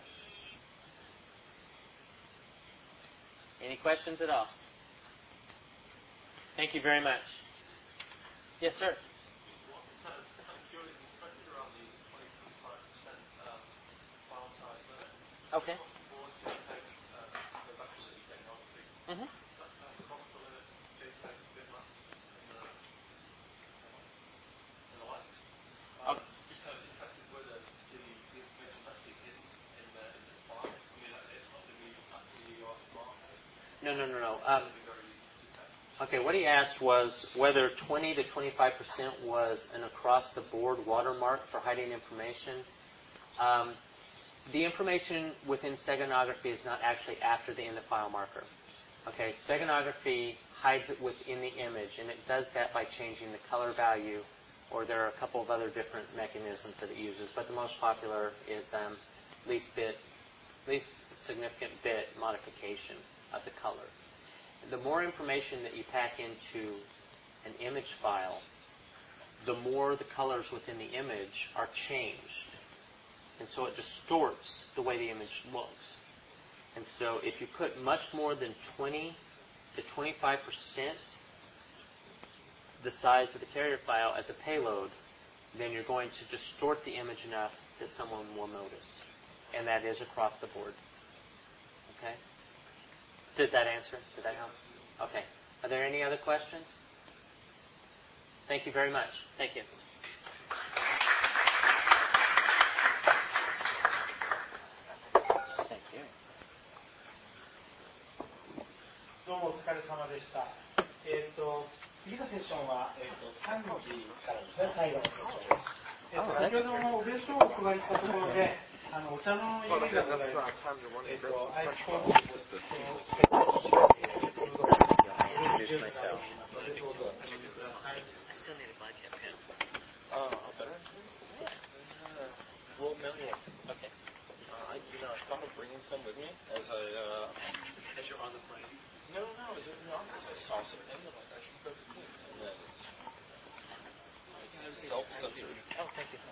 Any questions at all? Thank you very much. Yes, sir. Okay. Mm-hmm. Okay. No, no, no, no. Um, okay, what he asked was whether twenty to twenty-five percent was an across-the-board watermark for hiding information. Um, the information within steganography is not actually after the end-of-file marker. Okay, steganography hides it within the image, and it does that by changing the color value, or there are a couple of other different mechanisms that it uses, but the most popular is um, least bit, least significant bit modification of the color. The more information that you pack into an image file, the more the colors within the image are changed. And so it distorts the way the image looks. And so if you put much more than twenty to twenty-five percent the size of the carrier file as a payload, then you're going to distort the image enough that someone will notice. And that is across the board. Okay? Did that answer? Did that help? Okay. Are there any other questions? Thank you very much. Thank you. Thank you. どうもお疲れ様でした。えっと、次のセッションは、えっと、さんじからですね、最後のセッションです。えっと、先ほどのお弁当をお配りしたところで、あの、お茶の用意がございます。えっと、アイスコーヒーです。Introduce myself. I still need a vodka pen. Oh, better? Yeah. Uh, well, no, yeah. Okay. Uh, I, you know, I thought of bringing some with me as I, uh... As you're on the plane? No, no, it was in the office. I saw some and I'm like, I should go to Teams. And then I self-censored. Oh, thank you.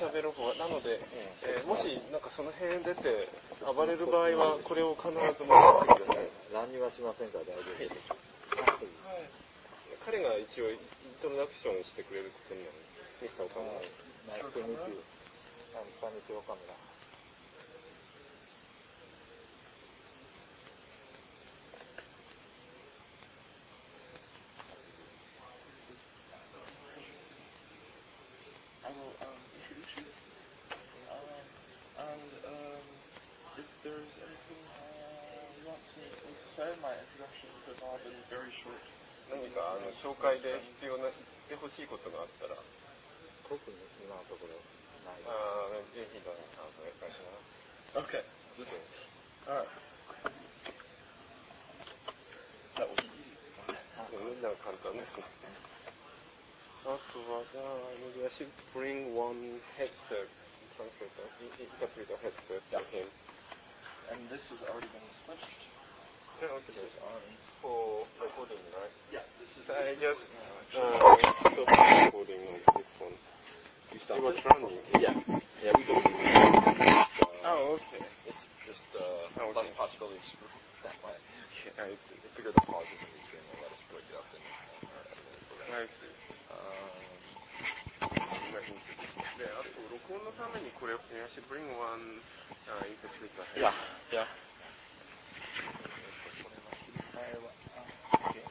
喋る方がなので、えー、もしなんかその辺出て暴れる場合はこれを必ず持ってきてください。 乱入はしませんから大丈夫です。 はい、彼が一応イントロダクションしてくれることになる。ミスター岡村。 ナイスとミート。こんにちは、岡村。 I will um, introduce you. Um, and um, if there's anything uh, you want to, me to say, my introductions have all been very short. 何かあの紹介で必要なしてほしいことがあったら。 特に今のところないです。 ああ、いいだね。あ、お願いします。Okay. Alright. That was easy. みんな簡単ですね。あとは、maybe I should bring one headset, translator, interpreter headset to him. And this has already been switched. Yeah, okay. It's on. For recording, right? Yeah, this is. I just uh, stopped recording on this one. You stopped it? was it? running. Yeah. Yeah, we can. Uh, oh, okay. It's just uh, okay. less possibility to screw that way. Yeah, I see. We figure the pauses in the stream will let us break it up in our editing program. I see. Um, で、あと録音のためにこれを I should bring one uh, interpreter. Yeah, yeah. Okay.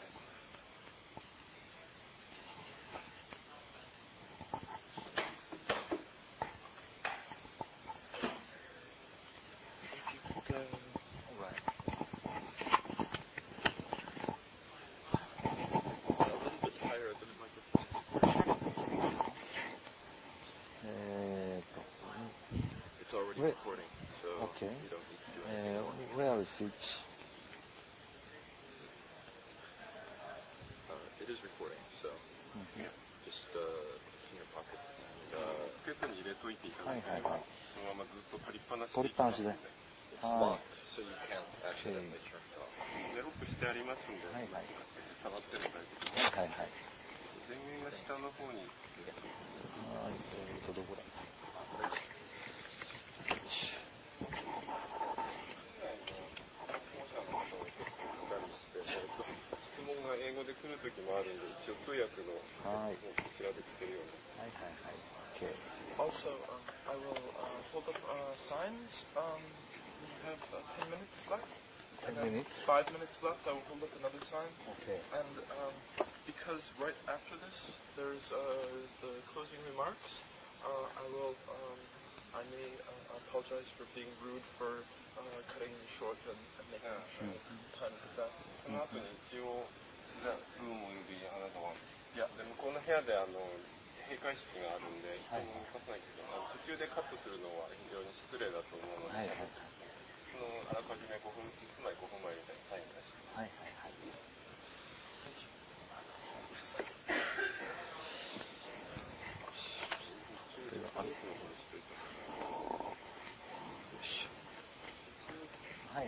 It's already Wait. recording, so Okay. you don't need to do anything Uh, more. where is switch? Uh, it is recording, so Mm-hmm. just uh, in your pocket. And, uh, ポケットに入れといていただいて、 はいはいはい、 そのままずっと取りっぱなしで。 取りっぱなしで。 it's locked, so you can't accidentally turn it off. でロックしてありますんで、 はいはい、 触っても大丈夫です。 はいはいはい。 電源が下の方に。 はい、えーとどこだ。 質問が英語で来る時もあるんで、一応通訳のはい。 こちらで来てるような。 はいはいはい。Okay. Also, um, I will uh, hold up uh, signs. Um, we have uh, ten minutes left. Ten and then minutes. Five minutes left. I will hold up another sign. Okay. And um, because right after this, there's uh, the closing remarks. Uh, I will. Um, I may uh, apologize for being rude for uh, cutting you short and, and making uh, time for that. その後に一応、じゃあ、ルームおよびあなたは、 いや、 で向こうの部屋であの閉会式があるんで、人も動かさないけど、あの途中でカットするのは非常に失礼だと思うので、 はいはいはい、 そのあらかじめごふん、いつまでごふんまえみたいなサイン出します。 はいはいはい。はいはい。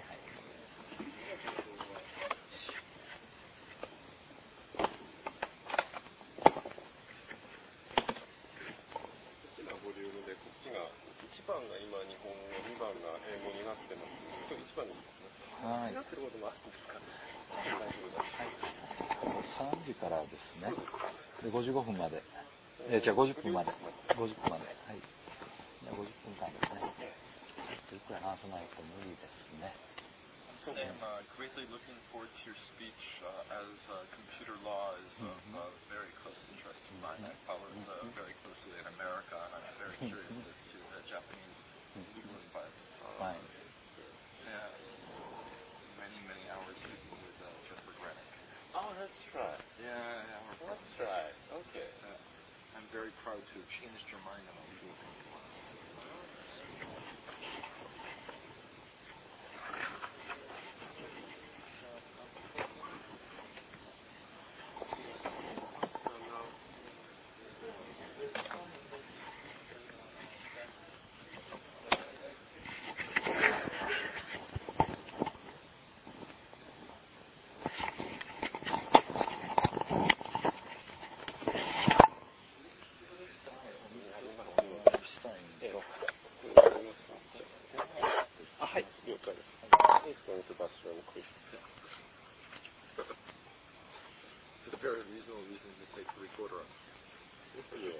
ボリュームでこっちがいちばんが今日本語、にばんが英語になってます。今日いちばんですね。間違ってることもあるんですか？大丈夫です。 さんじからですね。でごじゅうごふんまで。えー、じゃあごじゅっぷんまで。ごじゅっぷんまで。はい。じゃあごじゅっぷんかんですね。ゆっくり話さないと無理ですね。 Sam, uh, greatly looking forward to your speech uh, as uh, computer law is of uh, very close interest of mine. I follow it uh, very closely in America, and I'm very curious as to the Japanese legal advice. Fine. Yeah, many, many hours speaking with uh, Jennifer Granick. Oh, that's right. Yeah, yeah, we're that's right. Okay. Uh, I'm very proud to have changed your mind on a legal thing. classroom quick. It's a very reasonable reason to take the recorder off. Yeah.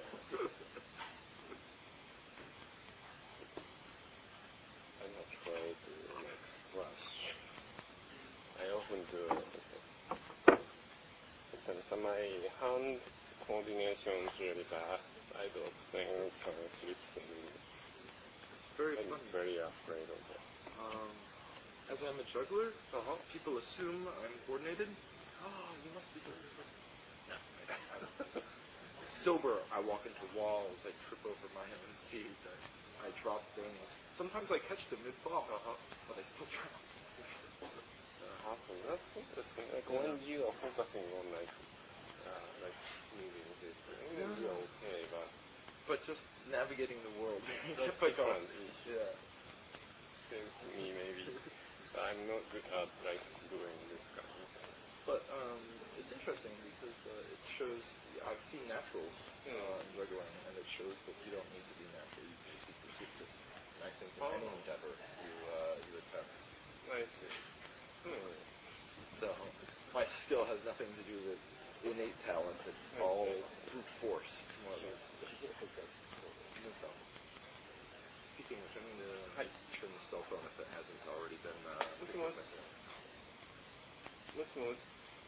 I'm not trying to make splash. I often do sometimes my hand coordination is really bad. I don't think some slip things. It's very I'm funny. very afraid of it. Um, as I'm a juggler, Uh-huh. people assume I'm coordinated. Oh, you must be very good. No, I Sober, I walk into walls, I trip over my own feet, I, I drop things. Sometimes I catch them mid-fall, uh-huh. but I still drop. Uh, that's interesting. Like yeah. When you are focusing on like, uh, like moving this, yeah. You're okay, but but just navigating the world. That's different. Yeah. Same to me, maybe. But I'm not good at like doing this kind of thing. But um, it's interesting because uh, it shows. I've seen naturals uh, in juggling, and it shows that you don't need to be natural. You can just be persistent. And I think in oh. any endeavor you uh, you attempt. I see. Hmm. So my skill has nothing to do with innate talent. It's okay. all brute force, more or less. No problem. Speaking of which, I'm going to turn the cell phone if it hasn't already been uh, picked up myself. Moshi.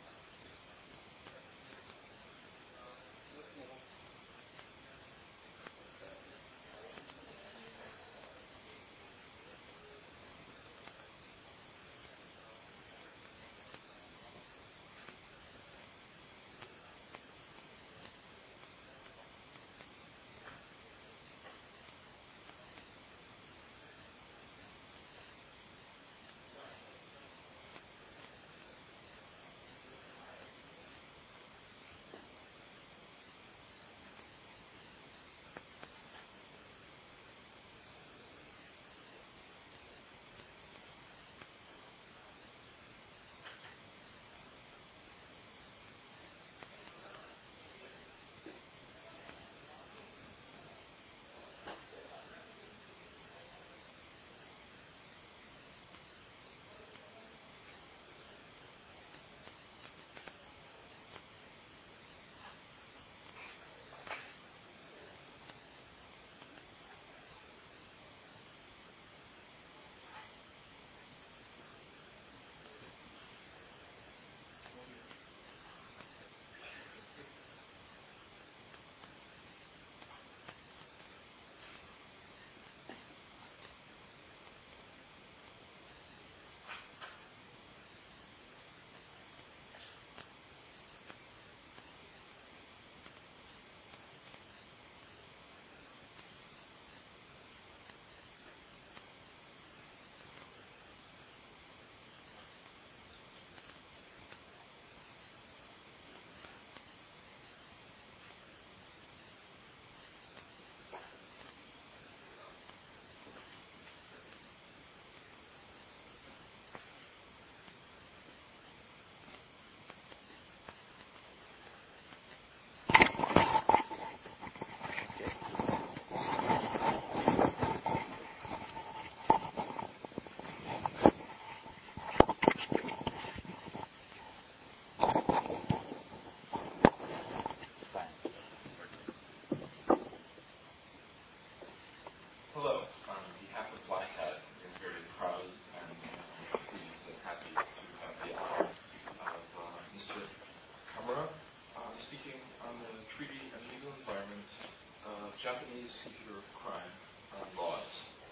Hello. On behalf of Black Hat, we're very proud and uh, pleased and happy to have the honor of uh, Mister Kamura uh, speaking on the Treaty and Legal Environment of Japanese Computer Crime uh, Laws.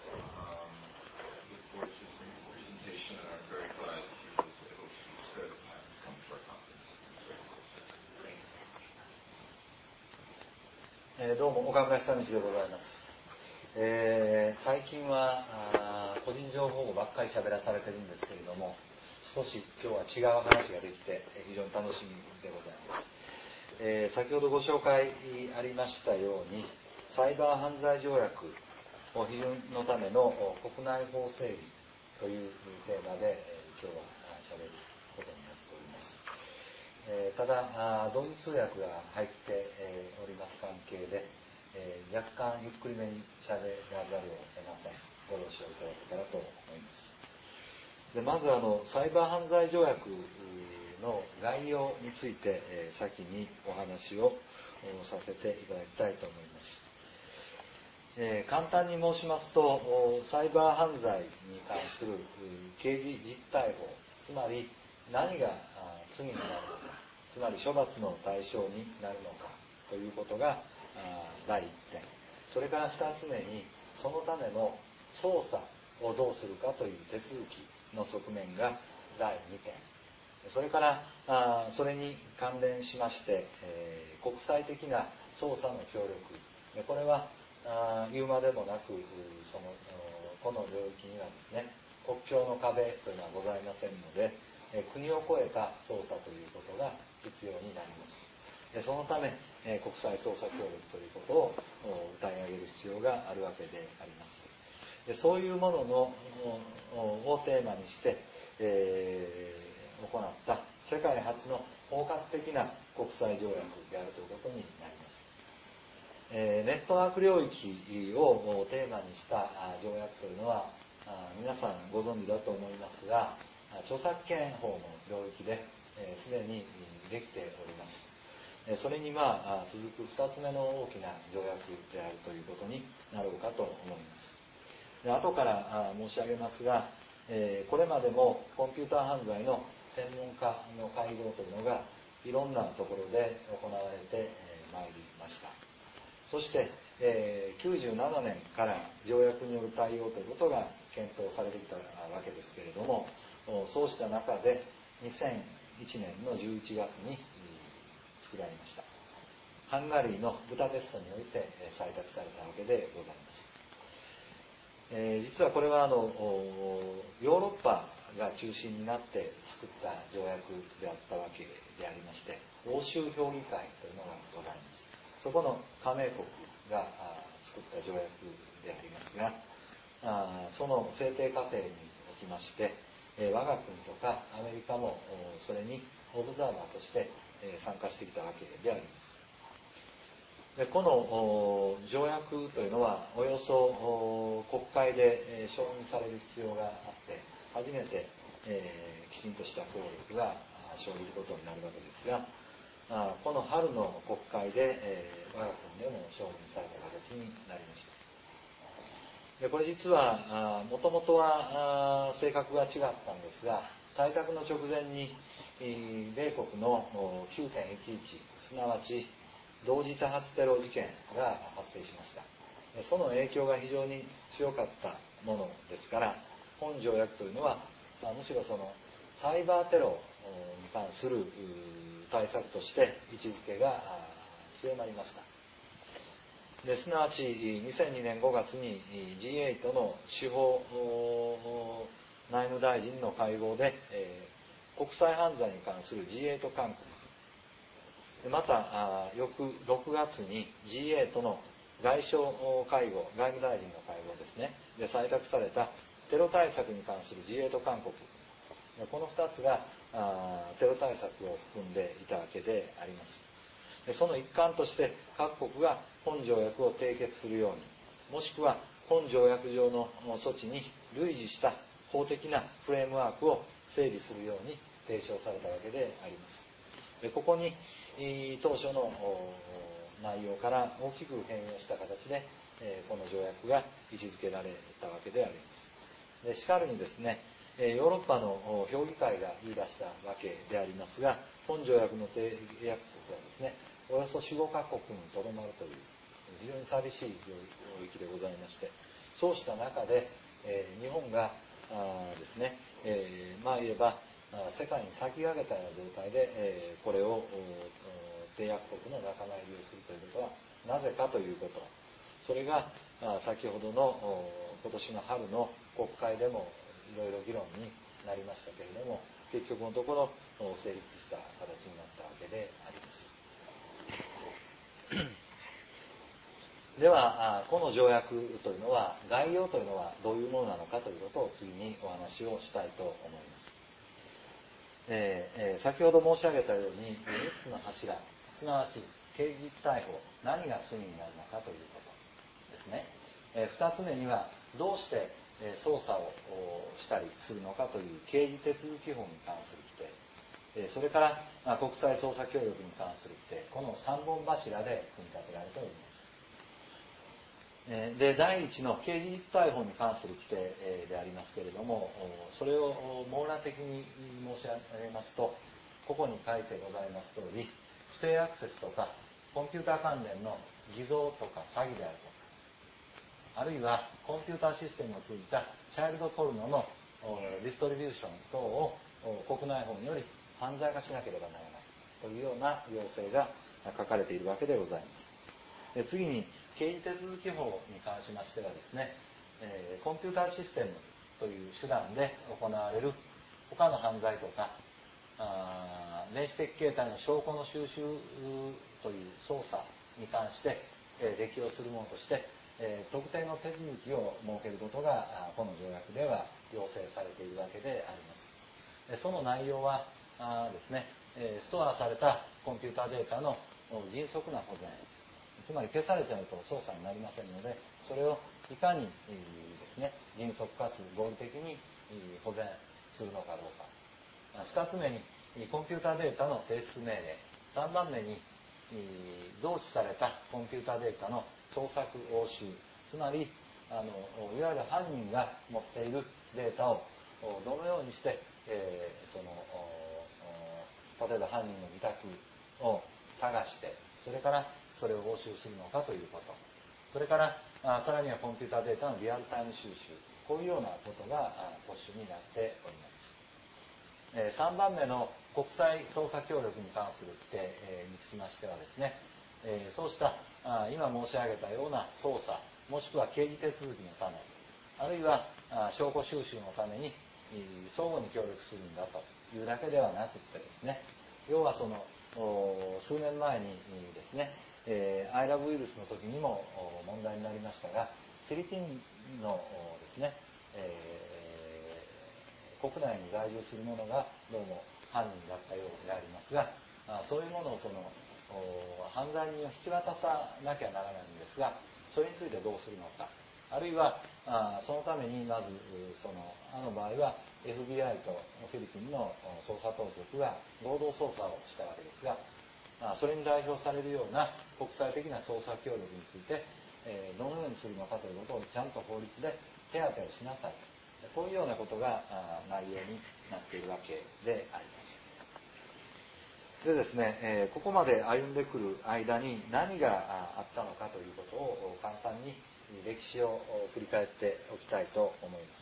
Um, look forward to his presentation, and I'm very glad he was able to spare the time to come to our conference. Thank you. えー、どうも岡村久道でございます。えー、最近は個人情報ばっかり喋らされてるんですけれども、少し今日は違う話ができて非常に楽しみでございます。えー、先ほどご紹介ありましたように、サイバー犯罪条約を批准のための国内法整備というテーマで今日は喋ることになっております。えー、ただ同時通訳が入っております関係で、えー、若干ゆっくりめに喋らざるを得ません。ご了承いただけたらと思います。 でまずあのサイバー犯罪条約の概要について、えー、先にお話をさせていただきたいと思います。えー、簡単に申しますと、サイバー犯罪に関する刑事実態法、つまり何が罪になるのか、つまり処罰の対象になるのかということがだいいってん、それからふたつめにそのための捜査をどうするかという手続きの側面がだいにてん、それからあそれに関連しまして、えー、国際的な捜査の協力、これはあ言うまでもなくそのこの領域にはですね、国境の壁というのはございませんので、え国を越えた捜査ということが必要になります。そのため国際捜査協力ということを歌い上げる必要があるわけであります。でそういうもののをテーマにして、えー、行った世界初の包括的な国際条約であるということになります。えー、ネットワーク領域をテーマにした条約というのは皆さんご存知だと思いますが、著作権法の領域ですでにできております。それにまあ続くふたつめの大きな条約であるということになろうかと思います。で後から申し上げますが、えー、これまでもコンピューター犯罪の専門家の会合というのがいろんなところで行われてまいりました。そして、えー、きゅうじゅうななねんから条約による対応ということが検討されてきたわけですけれども、そうした中でにせんいちねんのじゅういちがつに作られました。ハンガリーのブダペストにおいて採択されたわけでございます。えー、実はこれはあのヨーロッパが中心になって作った条約であったわけでありまして、欧州評議会というのがございます。そこの加盟国が作った条約でありますが、その制定過程におきまして、我が国とかアメリカもそれにオブザーバーとして参加してきたわけであります。でこの条約というのはおよそ国会で承認される必要があって初めてきちんとした効力が生じることになるわけですが、この春の国会で我が国でも承認された形になりました。でこれ実はもともとは性格が違ったんですが、採択の直前に米国の きゅうてんいちいち すなわち同時多発テロ事件が発生しました。その影響が非常に強かったものですから、本条約というのはむしろそのサイバーテロに関する対策として位置づけが強まりました。ですなわちにせんにねんごがつに ジーエイト の司法内務大臣の会合で、えー、国際犯罪に関する ジーエイト 勧告、また翌ろくがつに ジーエイト の外相会合、外務大臣の会合ですねで採択されたテロ対策に関する ジーエイト 勧告、このふたつがテロ対策を含んでいたわけであります。その一環として各国が本条約を締結するように、もしくは本条約上の措置に類似した法的なフレームワークを整備するように提唱されたわけであります。ここに当初の内容から大きく変容した形でこの条約が位置づけられたわけであります。でしかるにですね、ヨーロッパの評議会が言い出したわけでありますが、本条約の締約国はですねおよそよん、ごかこくにとどまるという非常に寂しい領域でございまして、そうした中で、えー、日本がですね、えー、まあ言えば世界に先駆けたような状態で、えー、これを締約国の仲間入りをするということはなぜかということ、それが先ほどの今年の春の国会でもいろいろ議論になりましたけれども、結局のところ成立した形になったわけであります。ではこの条約というのは概要というのはどういうものなのかということを次にお話をしたいと思います。えーえー、先ほど申し上げたようにみっつの柱、すなわち刑事逮捕、何が罪になるのかということですね。えー、ふたつめにはどうしてえー、操作をしたりするのかという刑事手続き法に関する規定、えー、それから、まあ、国際捜査協力に関する規定、このさんぼん柱で組み立てられております。で、だいいちの刑事実態法に関する規定でありますけれども、それを網羅的に申し上げますと、ここに書いてございます通り、不正アクセスとかコンピューター関連の偽造とか詐欺であるとか、あるいはコンピューターシステムを通じたチャイルドポルノのディストリビューション等を国内法により犯罪化しなければならないというような要請が書かれているわけでございます。で、次に刑事手続き法に関しましてはですね、えー、コンピューターシステムという手段で行われる他の犯罪とか、あ電子的形態の証拠の収集という捜査に関して、えー、適用するものとして、えー、特定の手続きを設けることがこの条約では要請されているわけであります。その内容はあですね、ストアされたコンピューターデータの迅速な保全、つまり消されちゃうと操作になりませんので、それをいかにですね、迅速かつ合理的に保全するのかどうか。二つ目にコンピューターデータの提出命令。三番目に増置されたコンピューターデータの捜索押収、つまりあのいわゆる犯人が持っているデータをどのようにして、えー、その例えば犯人の自宅を探して、それからそれを押収するのかということ、それからあさらにはコンピューターデータのリアルタイム収集、こういうようなことが募集になっております。えー、さんばんめの国際捜査協力に関する規定、えー、につきましてはですね、えー、そうしたあ今申し上げたような捜査、もしくは刑事手続きのため、あるいはあ証拠収集のために相互に協力するんだというだけではなくてですね、要はその数年前にですね、えー、アイラブウイルスの時にも問題になりましたが、フィリピンのですね、えー、国内に在住する者がどうも犯人だったようでありますが、そういうものをその犯罪人を引き渡さなきゃならないんですが、それについてどうするのか、あるいはあそのためにまずそのあの場合は エフビーアイ とフィリピンの捜査当局が合同捜査をしたわけですが、それに代表されるような国際的な捜査協力について、えー、どのようにするのかということをちゃんと法律で手当てをしなさい、こういうようなことが内容になっているわけであります。でですね、えー、ここまで歩んでくる間に何があったのかということを簡単に歴史を振り返っておきたいと思います。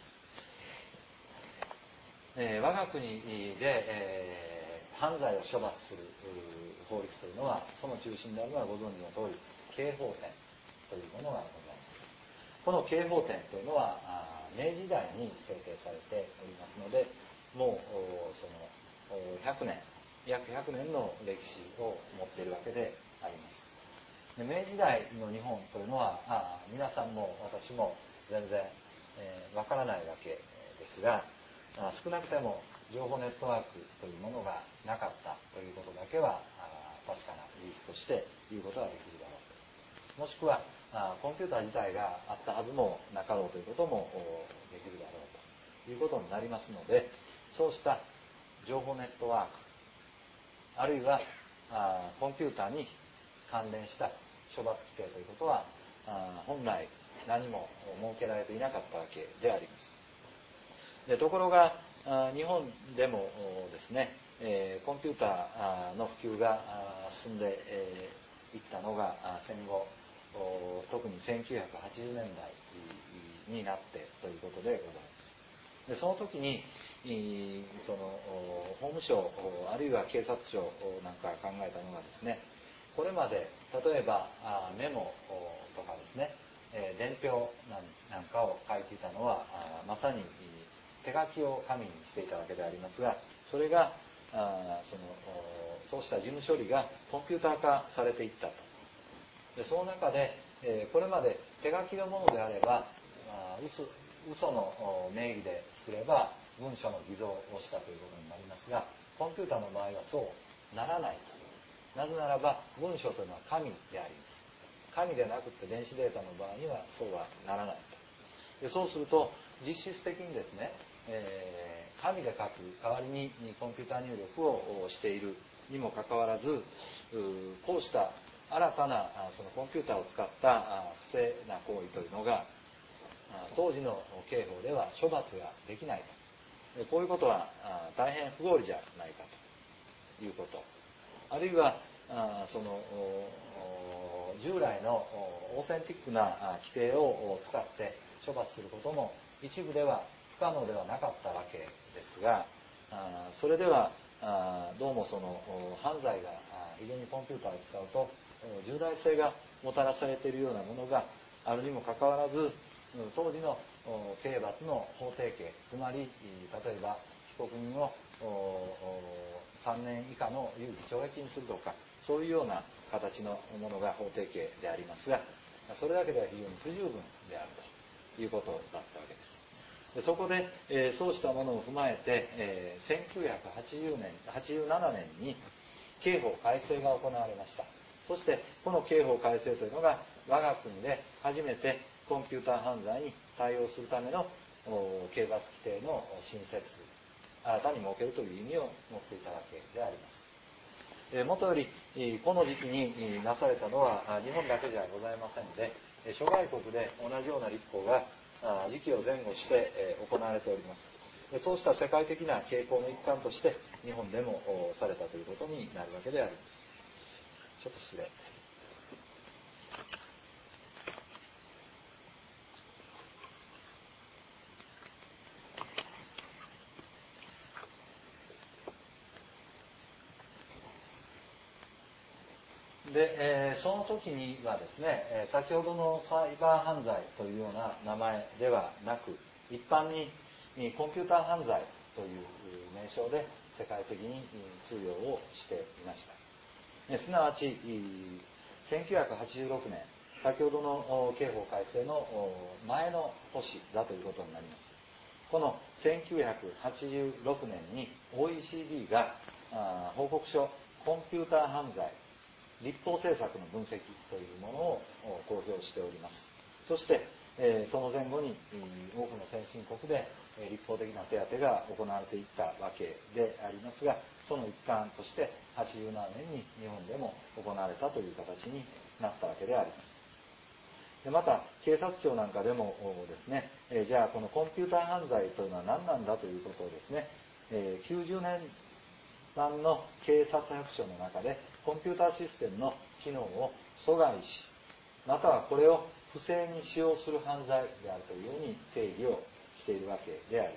えー、我が国で、えー、犯罪を処罰する法律というのは、その中心であるのはご存知の通り刑法典というものがございます。この刑法典というのは明治時代に制定されておりますので、もうそのひゃくねん約ひゃくねんの歴史を持っているわけであります。で、明治時代の日本というのはあ皆さんも私も全然わ、えー、からないわけですが、少なくても情報ネットワークというものがなかったということだけは確かな事実として言うことができるだろうと。もしくはコンピューター自体があったはずもなかろうということもできるだろうということになりますので、そうした情報ネットワーク、あるいはコンピューターに関連した処罰規定ということは本来何も設けられていなかったわけであります。でところが日本でもですね、コンピューターの普及が進んでいったのが戦後、特にせんきゅうひゃくはちじゅうねんだいになってということでございます。でその時にその法務省あるいは警察庁なんか考えたのがですね、これまで例えばメモとかですね、伝票なんかを書いていたのはまさに手書きを紙にしていたわけでありますが、それがあそのそうした事務処理がコンピューター化されていったと。でその中で、えー、これまで手書きのものであればあ 嘘, 嘘の名義で作れば文書の偽造をしたということになりますが、コンピューターの場合はそうならないと。なぜならば文書というのは紙であります。紙でなくて電子データの場合にはそうはならないと。でそうすると実質的にですね、えー、紙で書く代わりにコンピューター入力をしているにもかかわらず、こうした新たなそのコンピューターを使った不正な行為というのが当時の刑法では処罰ができないと、こういうことは大変不合理じゃないかということ、あるいはその従来のオーセンティックな規定を使って処罰することも一部では不可能ではなかったわけですが、それではどうもその犯罪が非常にコンピューターを使うと重大性がもたらされているようなものがあるにもかかわらず、当時の刑罰の法定刑、つまり例えば被告人をさんねん以下の有期懲役にするとか、そういうような形のものが法定刑でありますが、それだけでは非常に不十分であるということだったわけです。でそこで、えー、そうしたものを踏まえて、えー、せんきゅうひゃくはちじゅうねん、はちじゅうななねんに刑法改正が行われました。そしてこの刑法改正というのが我が国で初めてコンピューター犯罪に対応するための刑罰規定の新設、新たに設けるという意味を持っていたわけであります。えー、もとよりこの時期になされたのは日本だけじゃございませんで、諸外国で同じような立法が時期を前後して行われております。そうした世界的な傾向の一環として日本でもされたということになるわけであります。ちょっと失礼。で、えー、その時にはですね、えー、先ほどのサイバー犯罪というような名前ではなく、一般にコンピューター犯罪という名称で世界的に通用をしていました。えー、すなわちせんきゅうひゃくはちじゅうろくねん、先ほどの刑法改正の前の年だということになります。このせんきゅうひゃくはちじゅうろくねんに オーイーシーディー が報告書コンピューター犯罪立法政策の分析というものを公表しております。そして、えー、その前後に多くの先進国で立法的な手当が行われていったわけでありますが、その一環としてはちじゅうななねんに日本でも行われたという形になったわけであります。でまた警察庁なんかでもですね、えー、じゃあこのコンピューター犯罪というのは何なんだということをですね、えー、きゅうじゅうねんだんの警察白書の中でコンピューターシステムの機能を阻害し、またはこれを不正に使用する犯罪であるというように定義をしているわけであります。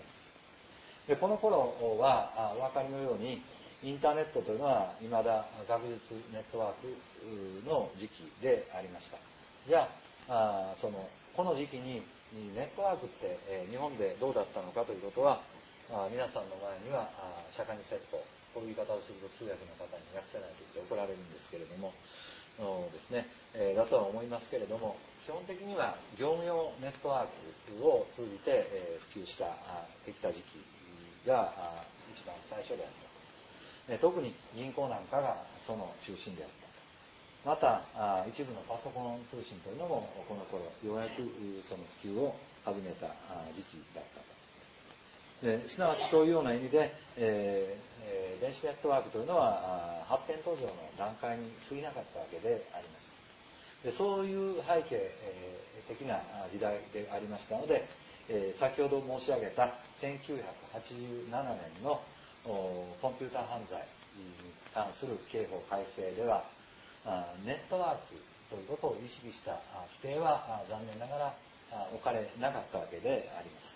でこの頃はお分かりのようにインターネットというのは未だ学術ネットワークの時期でありました。じゃあ、あそのこの時期にネットワークって、えー、日本でどうだったのかということは、あ皆さんの前には釈迦に説法、こういう言い方をすると通訳の方に訳せないと言って怒られるんですけれどもですね、えー、だとは思いますけれども、基本的には業務用ネットワークを通じて、えー、普及したできた時期が一番最初であった、えー、特に銀行なんかがその中心であった。また一部のパソコン通信というのもこの頃ようやくその普及を始めた時期だったと。ですなわちそういうような意味で、えー、電子ネットワークというのは発展途上の段階に過ぎなかったわけであります。でそういう背景的な時代でありましたので、えー、先ほど申し上げたせんきゅうひゃくはちじゅうななねんのコンピューター犯罪に関する刑法改正ではネットワークということを意識した規定は残念ながら置かれなかったわけであります。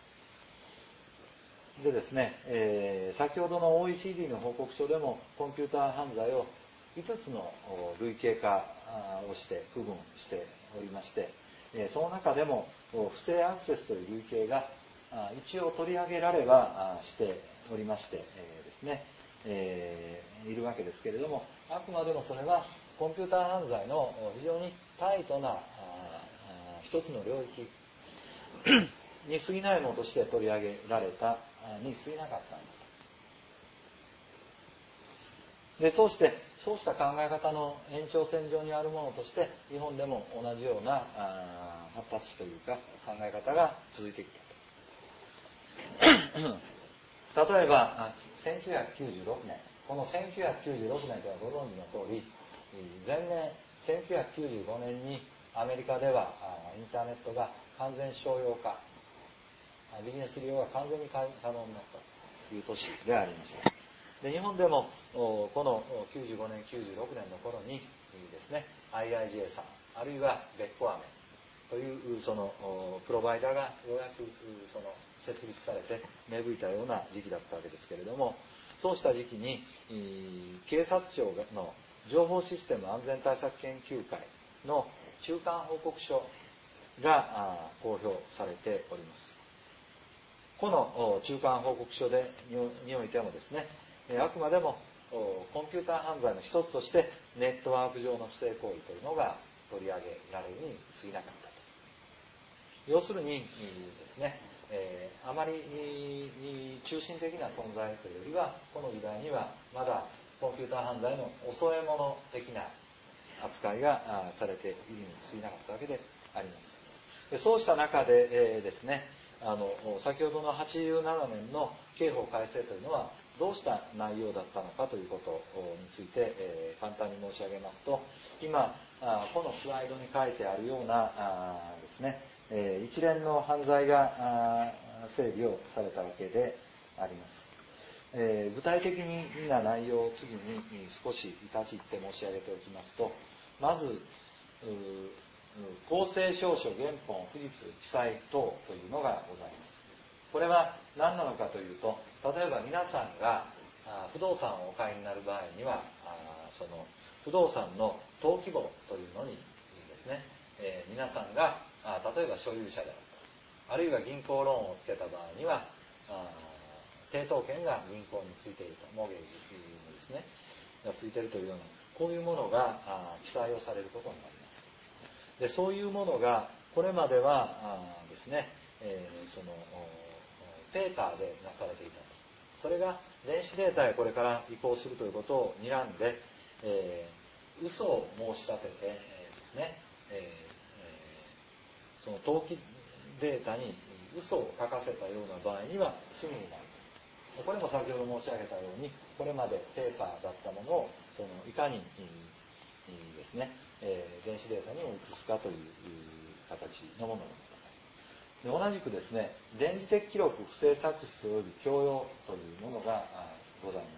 でですね、えー、先ほどの オーイーシーディー の報告書でもコンピューター犯罪をいつつの類型化をして区分しておりまして、その中でも不正アクセスという類型が一応取り上げられはしておりましてですね、えー、いるわけですけれども、あくまでもそれはコンピューター犯罪の非常にタイトな一つの領域に過ぎないものとして取り上げられたに過ぎなかったんだと。でそうしてそうした考え方の延長線上にあるものとして日本でも同じような発達というか考え方が続いてきた例えばせんきゅうひゃくきゅうじゅうろくねん、このせんきゅうひゃくきゅうじゅうろくねんとはご存知の通り、前年せんきゅうひゃくきゅうじゅうごねんにアメリカではインターネットが完全商用化、ビジネス利用が完全に可能になったという年でありました。で、日本でもこのきゅうじゅうごねんきゅうじゅうろくねんの頃にですね、 アイアイジェー さんあるいはベッコアメというそのプロバイダーがようやくその設立されて芽吹いたような時期だったわけですけれども、そうした時期に警察庁の情報システム安全対策研究会の中間報告書が公表されております。この中間報告書でにおいてもですね、あくまでもコンピューター犯罪の一つとしてネットワーク上の不正行為というのが取り上げられるに過ぎなかったと。要するにですね、えー、あまり中心的な存在というよりは、この時代にはまだコンピューター犯罪の遅え者的な扱いがされているに過ぎなかったわけであります。で、そうした中で、えー、ですね、あの先ほどのはちじゅうななねんの刑法改正というのはどうした内容だったのかということについて、えー、簡単に申し上げますと、今このスライドに書いてあるようなですね、えー、一連の犯罪が整理をされたわけであります。えー、具体的な内容を次に少しかじって申し上げておきますと、まず公正証書原本不実記載等というのがございます。これは何なのかというと、例えば皆さんが不動産をお買いになる場合には、その不動産の登記簿というのにですね、えー、皆さんが例えば所有者であると、あるいは銀行ローンをつけた場合には抵当権が銀行についていると、モーゲージにですねがついているというような、こういうものが記載をされることになります。で、そういうものがこれまではですね、えー、そのペーターでなされていたと。それが電子データへこれから移行するということを睨んで、えー、嘘を申し立てて、えー、ですね、えー、その登記データに嘘を書かせたような場合には罪になる。これも先ほど申し上げたように、これまでペーパーだったものをそのいかにですね、えー、電子データにも移すかという形のものです。で、同じくですね、電磁的記録不正作出及び強要というものがございます。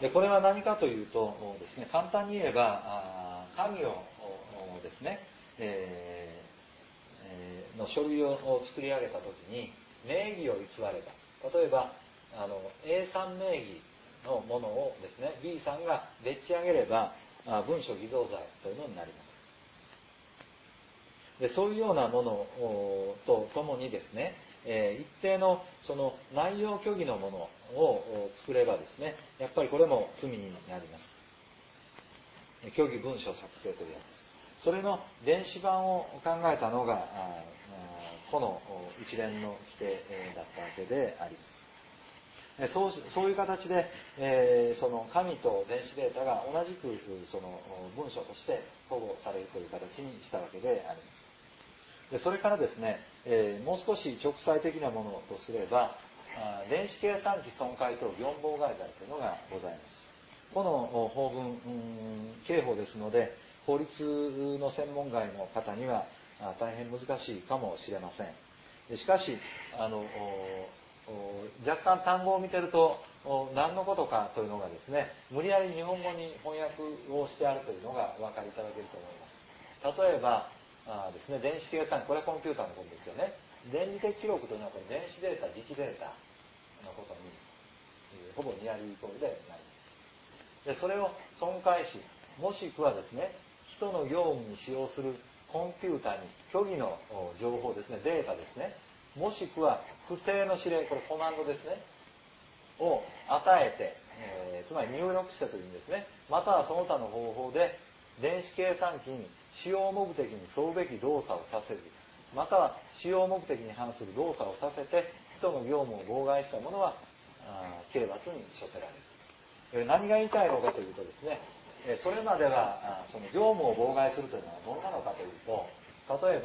で、これは何かというとですね、簡単に言えば紙をですね、えー、の書類を作り上げたときに名義を偽れば、例えばあの A さん名義のものをですね B さんがでっち上げれば文書偽造罪というのになります。で、そういうようなものとともにですね、えー、一定のその内容虚偽のものを作ればですね、やっぱりこれも罪になります。虚偽文書作成というやつです。それの電子版を考えたのがこの一連の規定だったわけであります。そう、そういう形で、えー、その紙と電子データが同じくその文書として保護されるという形にしたわけであります。で、それからですね、えー、もう少し直裁的なものとすれば、電子計算機損壊等業務妨害罪というのがございます。この法文、刑法ですので、法律の専門外の方には大変難しいかもしれません。しかし、あの若干単語を見てると何のことかというのがですね、無理やり日本語に翻訳をしてあるというのがお分かりいただけると思います。例えばあですね、電子計算機、これはコンピューターのことですよね。電磁的記録というのはこれ電子データ、磁気データのことにほぼニアリーイコールでなります。で、それを損壊し、もしくはですね、人の業務に使用するコンピューターに虚偽の情報ですね、データですね、もしくは不正の指令、これコマンドですね、を与えて、えー、つまり入力してというんですね、またはその他の方法で電子計算機に使用目的に沿うべき動作をさせず、または使用目的に反する動作をさせて人の業務を妨害したものは刑罰に処せられる。何が言いたいのかというとですね、それまではその業務を妨害するというのは何なのかというと、例えば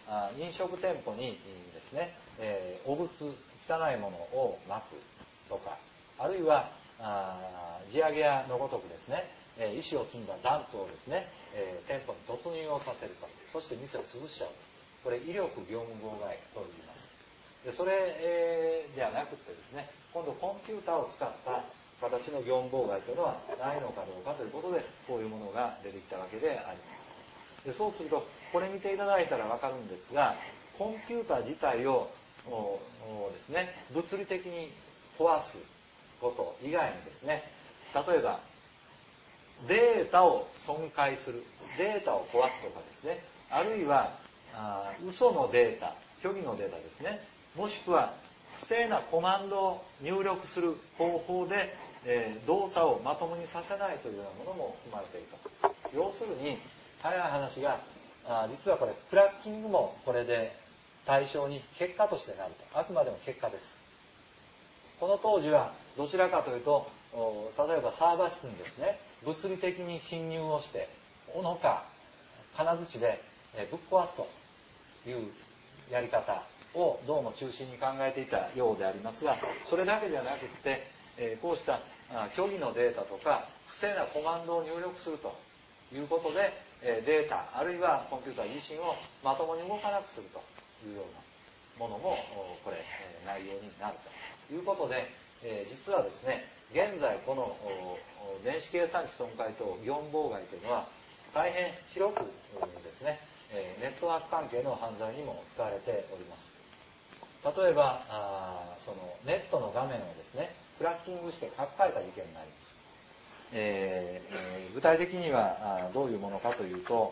飲食店舗にですね、えー、汚物、汚いものをまくとか、あるいはあ地上げ屋のごとくですね、えー、石を積んだダンプをですね、えー、店舗に突入をさせると、そして店を潰しちゃうと、これ威力業務妨害と言います。でそれ、えー、ではなくてですね、今度コンピューターを使った形の業務妨害というのはないのかどうかということで、こういうものが出てきたわけであります。でそうすると、これ見ていただいたらわかるんですが、コンピューター自体をですね、物理的に壊すこと以外にですね、例えばデータを損壊する、データを壊すとかですね、あるいはあ嘘のデータ、虚偽のデータですね、もしくは不正なコマンドを入力する方法で、えー、動作をまともにさせないというようなものも含まれていると。要するに早い話が、あ実はこれクラッキングもこれで対象に結果としてなると。あくまでも結果です。この当時はどちらかというと、例えばサーバー室にですね、物理的に侵入をして斧か金槌でぶっ壊すというやり方をどうも中心に考えていたようでありますが、それだけではなくて、こうした虚偽のデータとか不正なコマンドを入力するということで、データあるいはコンピューター自身をまともに動かなくするというようなものもこれ内容になるということで、実はですね、現在この電子計算機損壊等業務妨害というのは大変広くですね、ネットワーク関係の犯罪にも使われております。例えばあそのネットの画面をですね、クラッキングして書き換えた事件があります。えー、具体的にはどういうものかというと、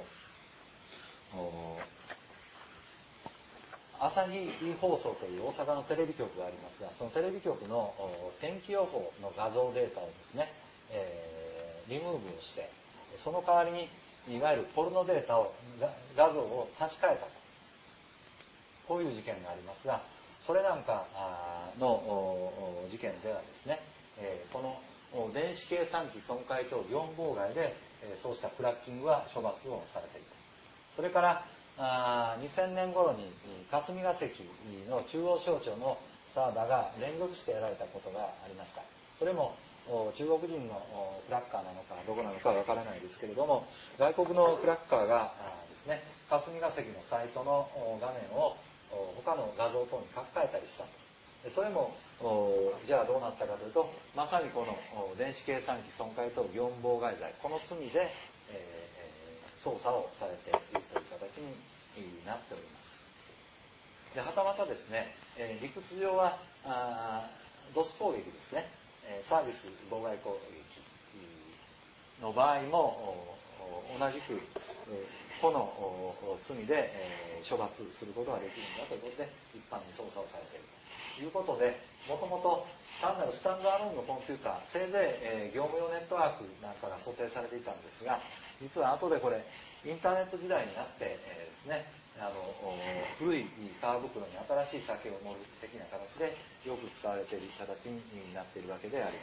朝日放送という大阪のテレビ局がありますが、そのテレビ局の天気予報の画像データをですね、えー、リムーブをして、その代わりにいわゆるポルノデータを画像を差し替えたと、こういう事件がありますが、それなんかの事件ではですね、この電子計算機損壊等業務妨害でそうしたクラッキングは処罰をされていた。それからあにせんねん頃に霞が関の中央省庁のサーバーが連続してやられたことがありました。それも中国人のクラッカーなのかどこなのかわからないですけれども、外国のクラッカーがですね、霞が関のサイトの画面を他の画像等に書き換えたりしたと。それもじゃあどうなったかというと、まさにこの電子計算機損壊等業務妨害罪、この罪で、えー、捜査をされているという形になっております。ではたまたですね、えー、理屈上はドス攻撃ですね、サービス妨害攻撃の場合も同じくこの罪で処罰することができるんだということで一般に捜査をされているということで、もともと単なるスタンドアローンのコンピューター、せいぜい業務用ネットワークなんかが想定されていたんですが、実は後でこれインターネット時代になってですね、あの古い革袋に新しい酒を盛る的な形でよく使われている形になっているわけであります。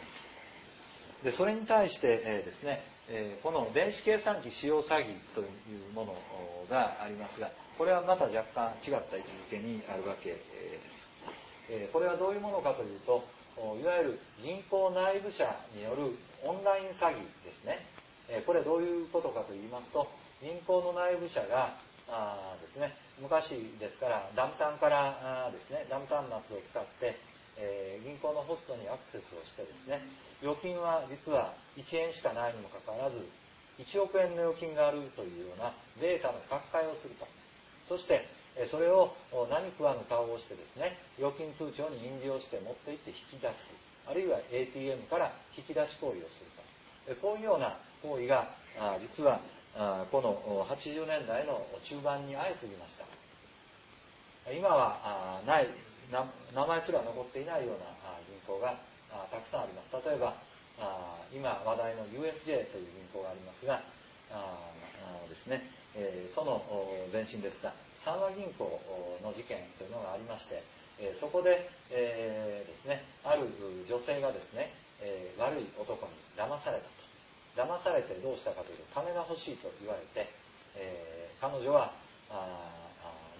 でそれに対して、えーですねえー、この電子計算機使用詐欺というものがありますが、これはまた若干違った位置づけにあるわけです。えー、これはどういうものかというと、いわゆる銀行内部者によるオンライン詐欺ですね。えー、これはどういうことかと言いますと、銀行の内部者があですね、昔ですからダムタンからですね、ダム端末を使ってえー、銀行のホストにアクセスをしてですね、預金は実はいちえんしかないにもかかわらずいちおくえんの預金があるというようなデータの書き換えをすると。そしてそれを何食わぬ顔をしてですね、預金通帳に印字をして持って行って引き出す、あるいは エーティーエム から引き出し行為をすると、こういうような行為が実はこのはちじゅうねんだいの中盤に相次ぎました。今はない名前すら残っていないような銀行がたくさんあります。例えば今話題の ユーエフジェー という銀行がありますが、ですね、その前身ですが三和銀行の事件というのがありまして、そこでですね、ある女性がですね、悪い男に騙されたと。騙されてどうしたかというと、金が欲しいと言われて、彼女は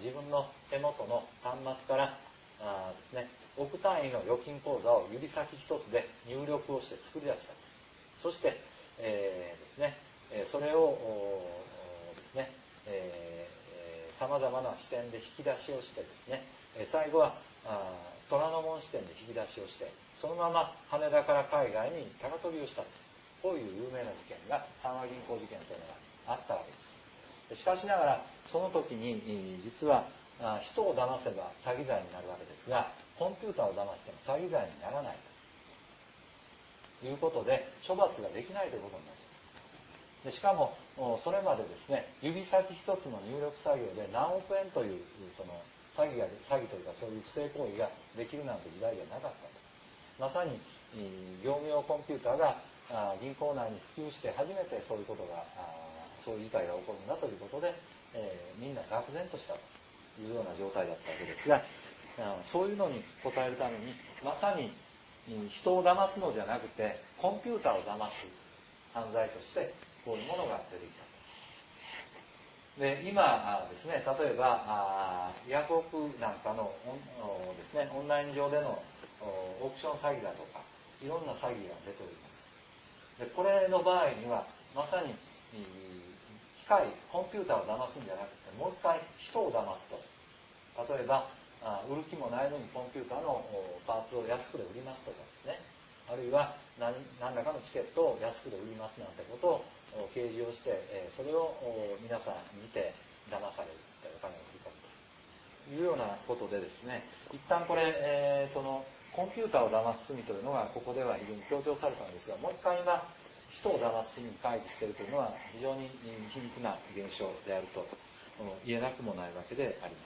自分の手元の端末からあですね、億単位の預金口座を指先一つで入力をして作り出した。そして、えー、ですね、それをですね、さまざまな視点で引き出しをしてですね、最後は虎ノ門支店で引き出しをして、そのまま羽田から海外に高飛びをしたと。こういう有名な事件が三和銀行事件というのがあったわけです。しかしながらその時に実は人を騙せば詐欺罪になるわけですが、コンピューターを騙しても詐欺罪にならないということで処罰ができないということになります。でしかもそれまでですね、指先一つの入力作業で何億円というその詐欺が詐欺というかそういう不正行為ができるなんて時代じゃなかったと。まさに業務用コンピューターが銀行内に普及して初めてそういうことがそういう事態が起こるんだということで、えー、みんな愕然としたというような状態だったわけですが、そういうのに応えるためにまさに人を騙すのじゃなくてコンピューターを騙す犯罪としてこういうものが出てきたと。で今ですね、例えばヤフオクなんかのですね、オンライン上でのオークション詐欺だとかいろんな詐欺が出ております。でこれの場合にはまさに機械コンピューターを騙すんじゃなくてもう一回人を騙すと。例えば売る気もないのにコンピューターのパーツを安くで売りますとかですね、あるいは 何, 何らかのチケットを安くで売りますなんてことを掲示をしてそれを皆さん見て騙されるお金を振り込むというようなことでですね、一旦これ、えー、そのコンピューターを騙す罪というのがここでは非常に強調されたんですが、もう一回今人を騙す罪に回帰しているというのは非常に皮肉な現象であると言えなくもないわけであります。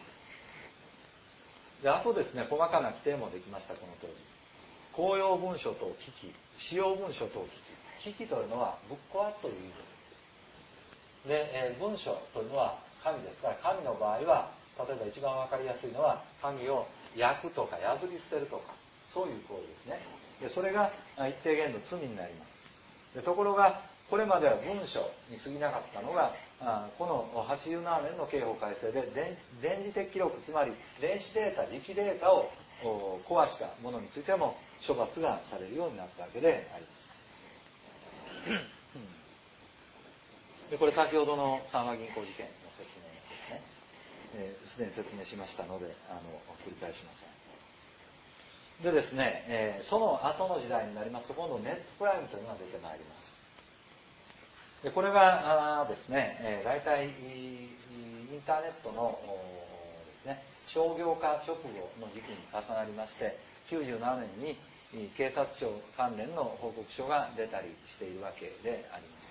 であとですね、細かな規定もできました。この当時公用文書等機器、私用文書等機器、機器というのはぶっ壊すという意味で、えー、文書というのは紙ですから、紙の場合は例えば一番わかりやすいのは紙を焼くとか破り捨てるとかそういう行為ですね。でそれが一定限度罪になります。でところがこれまでは文書に過ぎなかったのが、このはちじゅうななねんの刑法改正で電磁的記録、つまり電子データ、磁気データを壊したものについても処罰がされるようになったわけであります。でこれ先ほどの三和銀行事件の説明ですね。えー、すでに説明しましたのであの繰り返しません。でですね、えー、その後の時代になりますと今度ネットクライムというのが出てまいります。でこれがですね、えー、大体インターネットのですね、商業化直後の時期に重なりましてきゅうじゅうななねんに警察庁関連の報告書が出たりしているわけであります。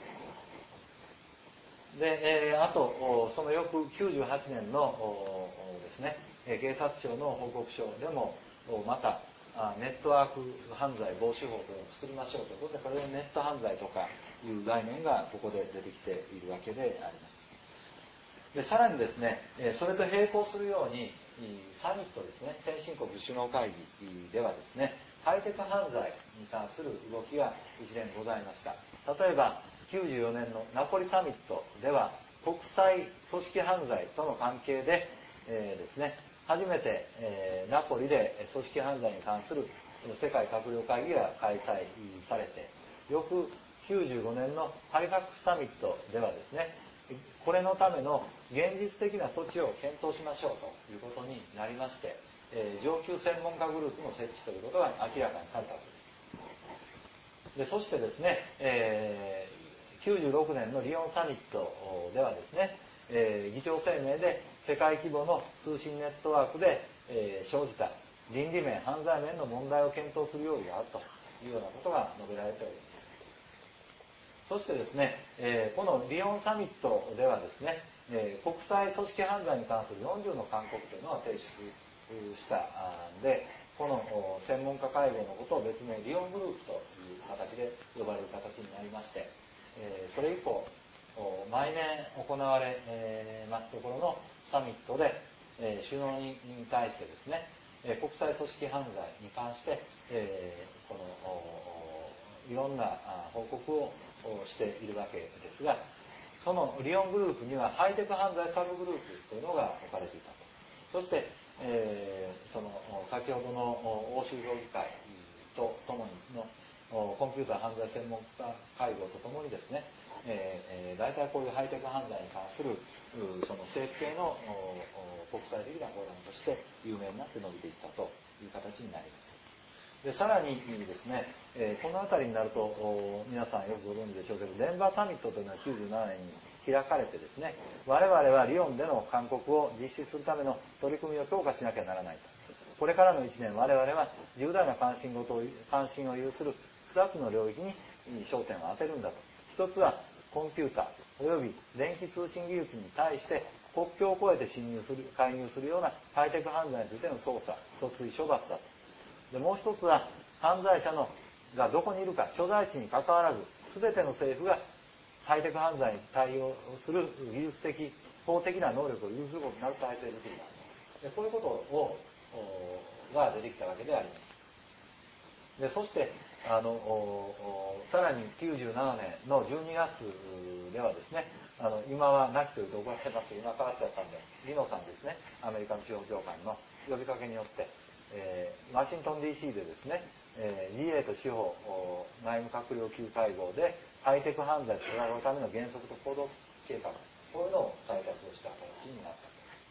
で、えー、あとその翌きゅうじゅうはちねんのですね、警察庁の報告書でもまたネットワーク犯罪防止法というのを作りましょうということで、これでネット犯罪とかいう概念がここで出てきているわけであります。でさらにですね、それと並行するようにサミットですね、先進国首脳会議ではですね、ハイテク犯罪に関する動きが一連ございました。例えばきゅうじゅうよねんのナポリサミットでは国際組織犯罪との関係で、えー、ですね、初めて、えー、ナポリで組織犯罪に関する世界閣僚会議が開催されて、翌きゅうじゅうごねんのハリファクスサミットではですね、これのための現実的な措置を検討しましょうということになりまして、えー、上級専門家グループの設置ということが明らかにされたわけです。でそしてですね、えーきゅうじゅうろくねんのリヨンサミットではですね、えー、議長声明で世界規模の通信ネットワークで、えー、生じた倫理面、犯罪面の問題を検討する用意があるというようなことが述べられております。そしてですね、えー、このリヨンサミットではですね、えー、国際組織犯罪に関するよんじゅうの勧告というのを提出したんで、この専門家会合のことを別名リヨングループという形で呼ばれる形になりまして、それ以降毎年行われますところのサミットで首脳に対してですね、国際組織犯罪に関してこのいろんな報告をしているわけですが、 そのリオングループにはハイテク犯罪サブグループというのが置かれていたと。そして、えー、その先ほどの欧州評議会とともにのコンピューター犯罪専門家会合とともにですね、えー、大体こういうハイテク犯罪に関するその政府系の国際的なフォーラムとして有名になって伸びていったという形になります。でさらにですね、えー、この辺りになると皆さんよくご存知でしょうけど、デンバーサミットというのはきゅうじゅうななねんに開かれてですね、我々はリオンでの勧告を実施するための取り組みを強化しなきゃならないと。これからのいちねん、我々は重大な関心事を関心を有するふたつの領域に焦点を当てるんだと。一つはコンピューターおよび電気通信技術に対して国境を越えて侵入する介入するようなハイテク犯罪についての捜査、訴追、処罰だと。でもう一つは犯罪者のがどこにいるか所在地に関わらず全ての政府がハイテク犯罪に対応する技術的法的な能力を有することになる体制づくりだ。でこういうことをが出てきたわけであります。でそしてあのさらにきゅうじゅうななねんのじゅうにがつではですね、あの今はなきというと怒られます。今変わっちゃったんで、リノさんですね、アメリカの司法長官の呼びかけによって、えー、ワシントン ディーシー でですね、えー、ジーエー と司法内務閣僚級会合でハイテク犯罪を取りるための原則と行動計画、こういうのを採択をした形になった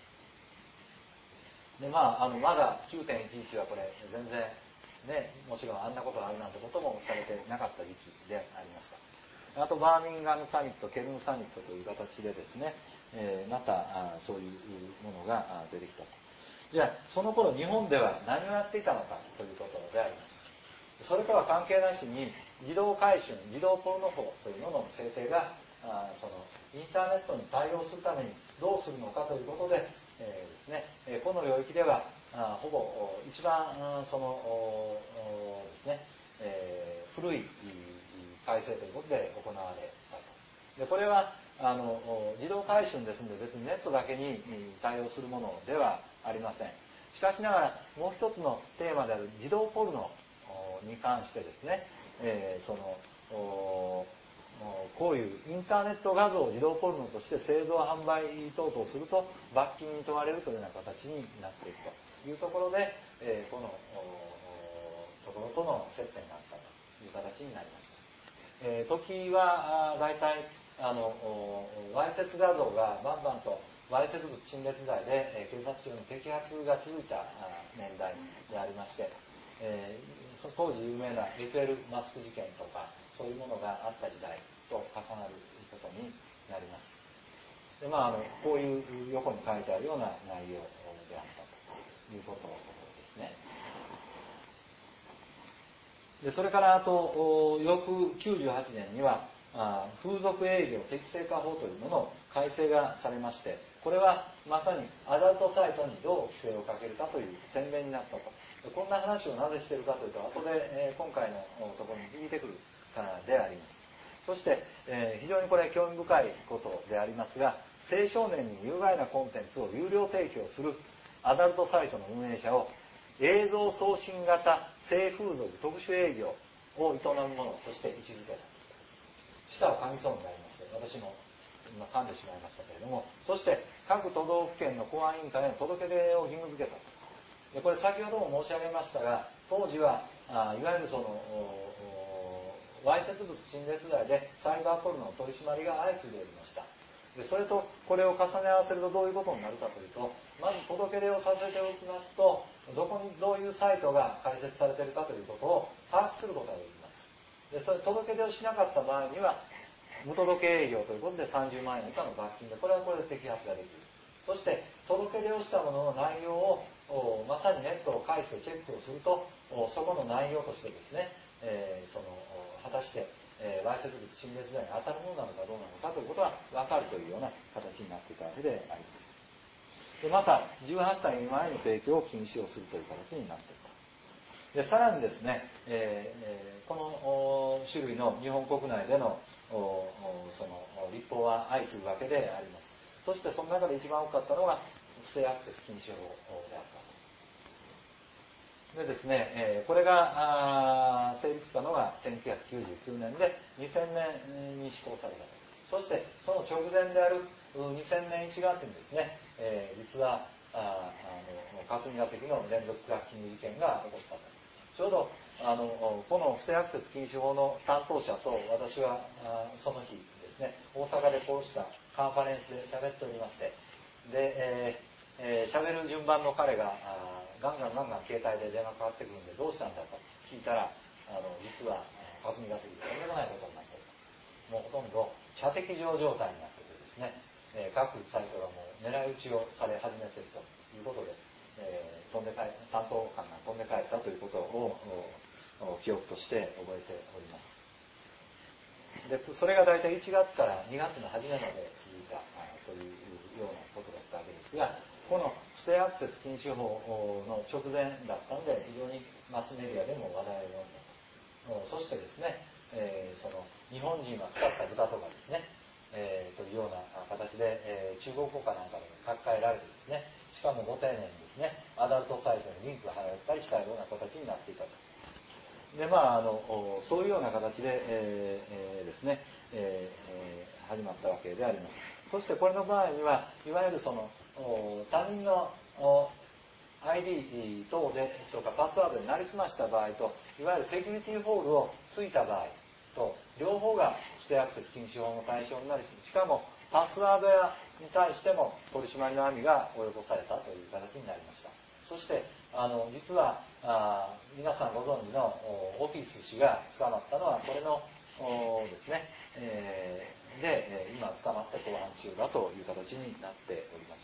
と。でまあ、あのまだ きゅうてんいちいち はこれ全然ね、もちろんあんなことがあるなんてこともされてなかった時期でありました。あとバーミンガムサミット、ケルンサミットという形でですね、えー、またあそういうものが出てきたと。じゃあその頃日本では何をやっていたのかということであります。それとは関係なしに児童買春、児童ポルノ法というのの制定があそのインターネットに対応するためにどうするのかということで、えーですね、この領域ではあほぼ一番そのですね、えー、古い改正ということで行われたと。でこれはあの児童買春ですので別にネットだけに対応するものではありません。しかしながらもう一つのテーマである児童ポルノに関してですね、えー、そのこういうインターネット画像を児童ポルノとして製造販売等々すると罰金に問われるというような形になっていくというところで、えー、このところとの接点があったという形になりました。えー、時はだいたいあのわいせつ画像がバンバンとわいせつ物陳列罪で、えー、警察庁の摘発が続いた年代でありまして、えー、当時有名なエフエルマスク事件とかそういうものがあった時代と重なることになります。でまあ、あのこういう横に書いてあるような内容であったということですね。でそれからあと翌きゅうじゅうはちねんにはあ風俗営業適正化法というものの改正がされまして、これはまさにアダルトサイトにどう規制をかけるかという宣言になったと。こんな話をなぜしているかというと後で、えー、今回のところに響いてくるからであります。そして、えー、非常にこれ興味深いことでありますが、青少年に有害なコンテンツを有料提供するアダルトサイトの運営者を映像送信型性風俗特殊営業を営むものとして位置づけた。舌を噛みそうになりまして、私も今噛んでしまいましたけれども、そして各都道府県の公安委員会への届け出を義務付けたと。でこれ先ほども申し上げましたが、当時はあいわゆるそのわいせつ物陳列罪でサイバーポルノの取り締まりが相次いでおりました。でそれとこれを重ね合わせるとどういうことになるかというと、まず届け出をさせておきますと、どこにどういうサイトが開設されているかということを把握することができます。でそれ届け出をしなかった場合には無届け営業ということでさんじゅうまんえん以下の罰金で、これはこれで摘発ができる。そして届け出をしたものの内容をまさにネットを介してチェックをすると、そこの内容としてですね、えー、その果たしてえー、わいせつ物陳列罪に当たるものなのかどうなのかということは分かるというような形になっていたわけであります。でまたじゅうはっさい未満への提供を禁止をするという形になっていると。でさらにですね、えー、この種類の日本国内でのその立法は相次ぐわけであります。そしてその中で一番多かったのが不正アクセス禁止法であったと。でですね、えー、これが成立したのがせんきゅうひゃくきゅうじゅうきゅうねんでにせんねんに施行されたと。 そしてその直前であるにせんねんいちがつにですね、えー、実はああの霞が関の連続クラッキング事件が起こったと。ちょうどあのこの不正アクセス禁止法の担当者と私はあその日ですね、大阪でこうしたカンファレンスで喋っておりまして、で、えーえー、喋る順番の彼があガンガンガンガン携帯で電話かかってくるんでどうしたんだと聞いたら、あの実は霞が関でとんでもないことになっている。もうほとんど射的場状態になっていてですね、えー、各サイトがもう狙い撃ちをされ始めているということで、えー、飛んで帰担当官が飛んで帰ったということを記憶として覚えております。でそれが大体いちがつからにがつの初めまで続いたというようなことだったわけですが、この不正アクセス禁止法の直前だったので非常にマスメディアでも話題を呼んだと。そしてですね、えー、その日本人は腐った豚とかですね、えー、というような形で、えー、中国語かなんかで書き換えられてですね、しかもご丁寧にですね、アダルトサイトにリンクが貼られたりしたような形になっていたと。でまあ、あのそういうような形で、えーえー、ですね、えー、始まったわけであります。そしてこれの場合にはいわゆるその他人の アイディー 等でとかパスワードになりすました場合と、いわゆるセキュリティホールをついた場合と両方が不正アクセス禁止法の対象になり、しかもパスワードやに対しても取り締まりの網が及ぼされたという形になりました。そしてあの実はあ皆さんご存知のオフィス氏が捕まったのはこれのですね、えー、で今捕まって公判中だという形になっております。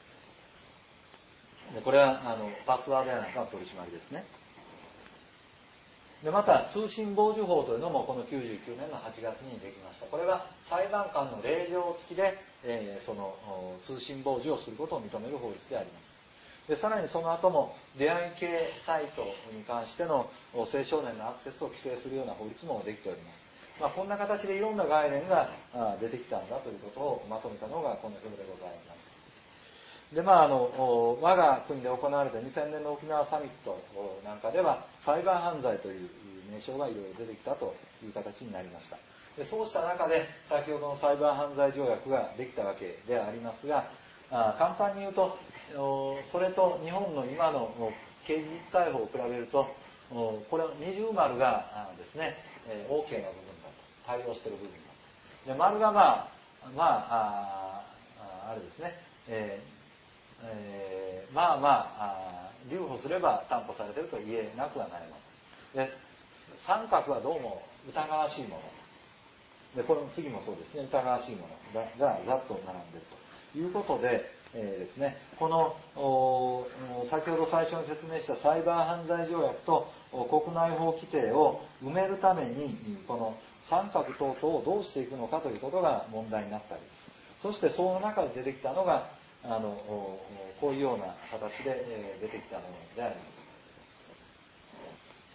でこれはあのパスワードやなんかの取り締まりですね。でまた通信傍受法というのもこのきゅうじゅうきゅうねんのはちがつにできました。これは裁判官の令状付きで、えー、その通信傍受をすることを認める法律であります。でさらにその後も出会い系サイトに関しての青少年のアクセスを規制するような法律もできております。まあ、こんな形でいろんな概念が出てきたんだということをまとめたのがこの表でございます。でまあ、あの我が国で行われたにせんねんの沖縄サミットなんかではサイバー犯罪という名称がいろいろ出てきたという形になりました。でそうした中で先ほどのサイバー犯罪条約ができたわけでありますが、あ簡単に言うとそれと日本の今の刑事実態法を比べるとこれ二重丸がですね OK な部分だと対応している部分だと。で丸がまあまあ あ, あれですね、えーえー、まあまあ留保すれば担保されていると言えなくはないもので、三角はどうも疑わしいもので、この次もそうですね、疑わしいものががざっと並んでいるということで、えーですね、この先ほど最初に説明したサイバー犯罪条約と国内法規定を埋めるためにこの三角等々をどうしていくのかということが問題になったわけです。そしてその中で出てきたのがあのこういうような形で出てきたものであります。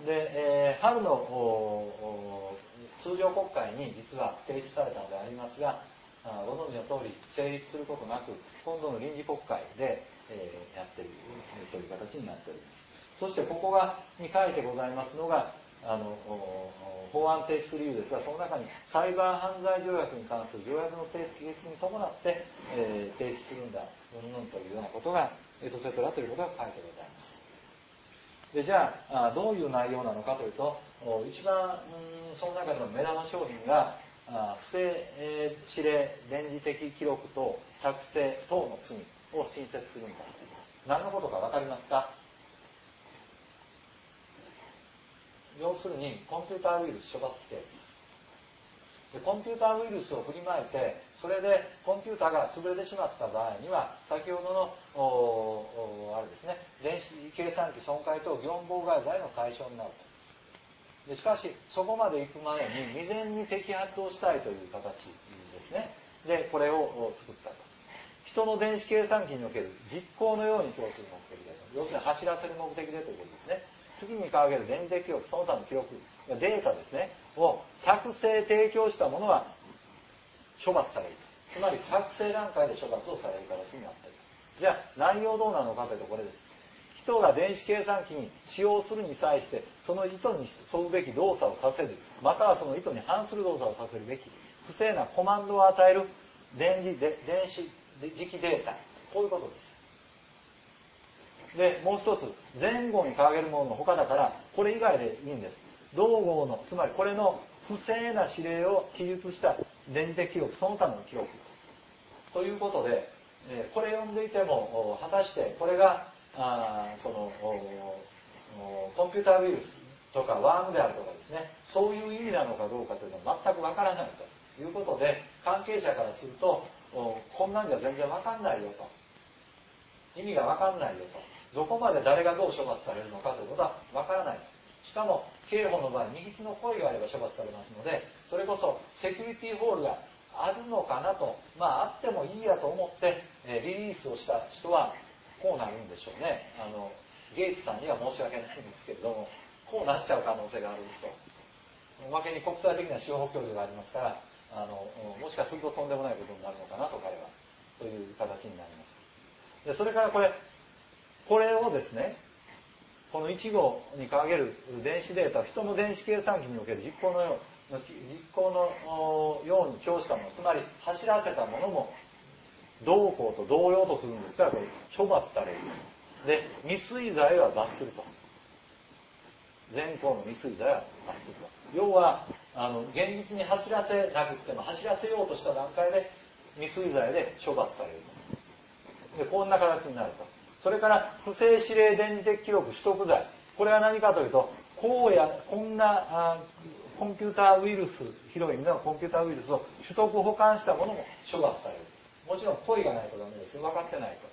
で、えー、春の通常国会に実は提出されたのでありますが、ご存知の通り成立することなく今度の臨時国会で、えー、やっているという形になっております。そしてここがに書いてございますのがあの法案提出理由ですが、その中にサイバー犯罪条約に関する条約の締結に伴って、えー、提出するんだうんぬんというようなことがエトセトラということが書いてございます。でじゃあどういう内容なのかというと、一番その中での目玉商品が不正指令電磁的記録等作成等の罪を新設するんだ。何のことか分かりますか？要するにコンピューターウイルス処罰規定です。でコンピューターウイルスを振りまいてそれでコンピューターが潰れてしまった場合には先ほどのあれですね、電子計算機損壊等業務妨害罪の対象になると。でしかしそこまで行く前に未然に摘発をしたいという形ですね。でこれを作ったと。人の電子計算機における実行のように供する目的で、要するに走らせる目的でということですね。次に掲げる電磁的記録、その他の記録データですねを作成提供したものは処罰される。つまり作成段階で処罰をされる形になっている。じゃあ内容どうなのかというとこれです。人が電子計算機に使用するに際してその意図に沿うべき動作をさせる、またはその意図に反する動作をさせるべき、 不正なコマンドを与える電磁で電子磁気データ、こういうことです。で、もう一つ、前後に掲げるものの他だから、これ以外でいいんです。同号の、つまりこれの不正な指令を記述した電磁的記録、その他の記録。ということで、えー、これ読んでいても、果たしてこれが、あその、コンピューターウイルスとかワームであるとかですね、そういう意味なのかどうかというのは全くわからないということで、関係者からすると、こんなんじゃ全然わかんないよと。意味がわかんないよと。どこまで誰がどう処罰されるのかということはわからない。しかも、刑法の場合、二筆の故意があれば処罰されますので、それこそセキュリティホールがあるのかなと、まあ、あってもいいやと思って、えー、リリースをした人は、こうなるんでしょうね。あの、ゲイツさんには申し訳ないんですけれども、こうなっちゃう可能性があると。おまけに国際的な司法協定がありますから、あの、もしかするととんでもないことになるのかなと彼は、という形になります。で、それからこれ、これをですね、このいち号に掲げる電子データを人の電子計算機における実行のよう実行のように供したもの、つまり走らせたものも同項と同様とするんですから、これ処罰される。で、未遂罪は罰すると。前項の未遂罪は罰すると。要は、あの、現実に走らせなくても走らせようとした段階で未遂罪で処罰されると。で、こんな形になると。それから、不正指令電磁的記録取得罪。これは何かというと、こうや、こんなあコンピューターウイルス、広い意味でのコンピューターウイルスを取得保管したものも処罰される。もちろん故意がないとダメです。分かってない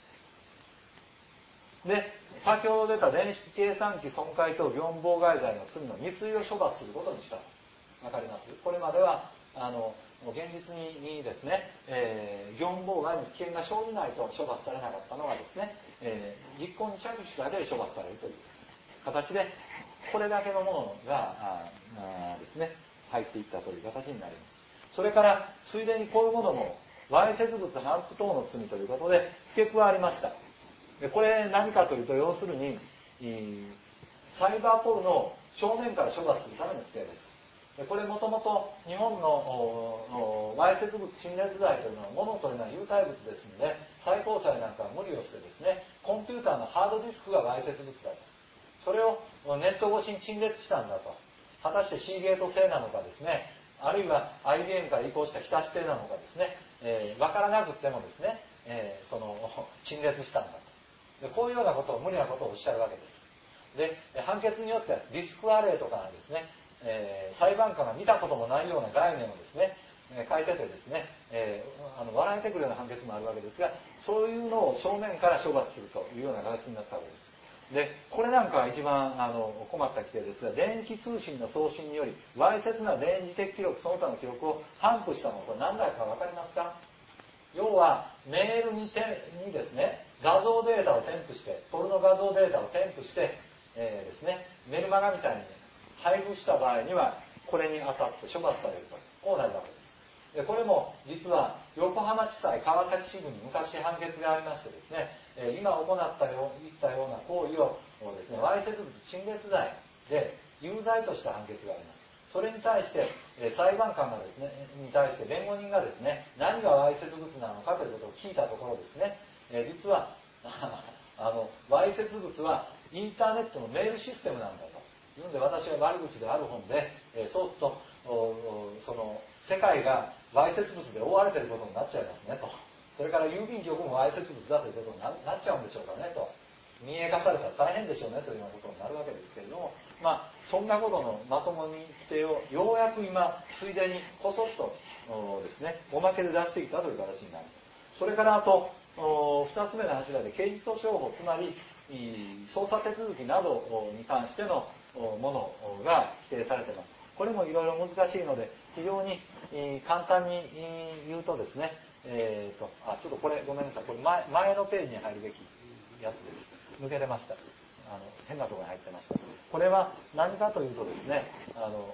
と。で、先ほど出た電子計算機損壊等業務妨害罪の罪の未遂を処罰することにした。わかります？これまでは、あの、現実にですね、えー、業務妨害の危険が生じないと処罰されなかったのがですね、えー、実行に着手しただけで処罰されるという形で、これだけのものがああですね、入っていったという形になります。それから、ついでにこういうものも、わいせつ物反復等の罪ということで付け加わりました。で、これ何かというと、要するに、サイバーポルノを正面から処罰するための規定です。で、これもともと日本のわいせつ物陳列罪というのは物というのは有体物ですので、最高裁なんかは無理をしてですね、コンピューターのハードディスクがわいせつ物だと。それをネット越しに陳列したんだと。果たしてシーゲート製なのかですね、あるいは アイビーエム から移行した日立製なのかですね、えー、分からなくてもですね、えー、その陳列したんだと。で、こういうようなことを無理なことをおっしゃるわけです。で、判決によってはディスクアレイとかですね、えー、裁判官が見たこともないような概念をですね、えー、書いててですね、えー、あの笑えてくるような判決もあるわけですが、そういうのを正面から処罰するというような形になったわけです。で、これなんかは一番あの困った規定ですが、電気通信の送信により、わいせつな電磁的記録、その他の記録を頒布したもの、これ何だかわかりますか？要は、メールにてにですね、画像データを添付して、ポルノ画像データを添付して、えー、ですね、メルマガみたいに配布した場合には、これに当たって処罰されると。こうなるわけです。で、これも実は横浜地裁川崎支部に昔判決がありましてですね、今行ったよう、言ったような行為をですね、わいせつ物陳列罪で有罪とした判決があります。それに対して、裁判官がですね、に対して弁護人がですね、何がわいせつ物なのかということを聞いたところですね、実は、あの、わいせつ物はインターネットのメールシステムなんだと。いうので、私は悪口である本で、そうすると、その、世界がわいせつ物で覆われていることになっちゃいますねと。それから郵便局もわいせつ物だということに な, なっちゃうんでしょうかねと。民営化されたら大変でしょうねというようなことになるわけですけれども、まあ、そんなことのまともに規定をようやく今、ついでにこそっとですね、おまけで出してきたという形になる。それからあと、二つ目の柱で刑事訴訟法、つまり、捜査手続きなどに関してのものが規定されています。これもいろいろ難しいので、非常に簡単に言うとですね、えーと、あ、ちょっとこれごめんなさい。これ 前, 前のページに入るべきやつです。抜けてました。あの、変なところに入ってました。これは何かというとですね、あの、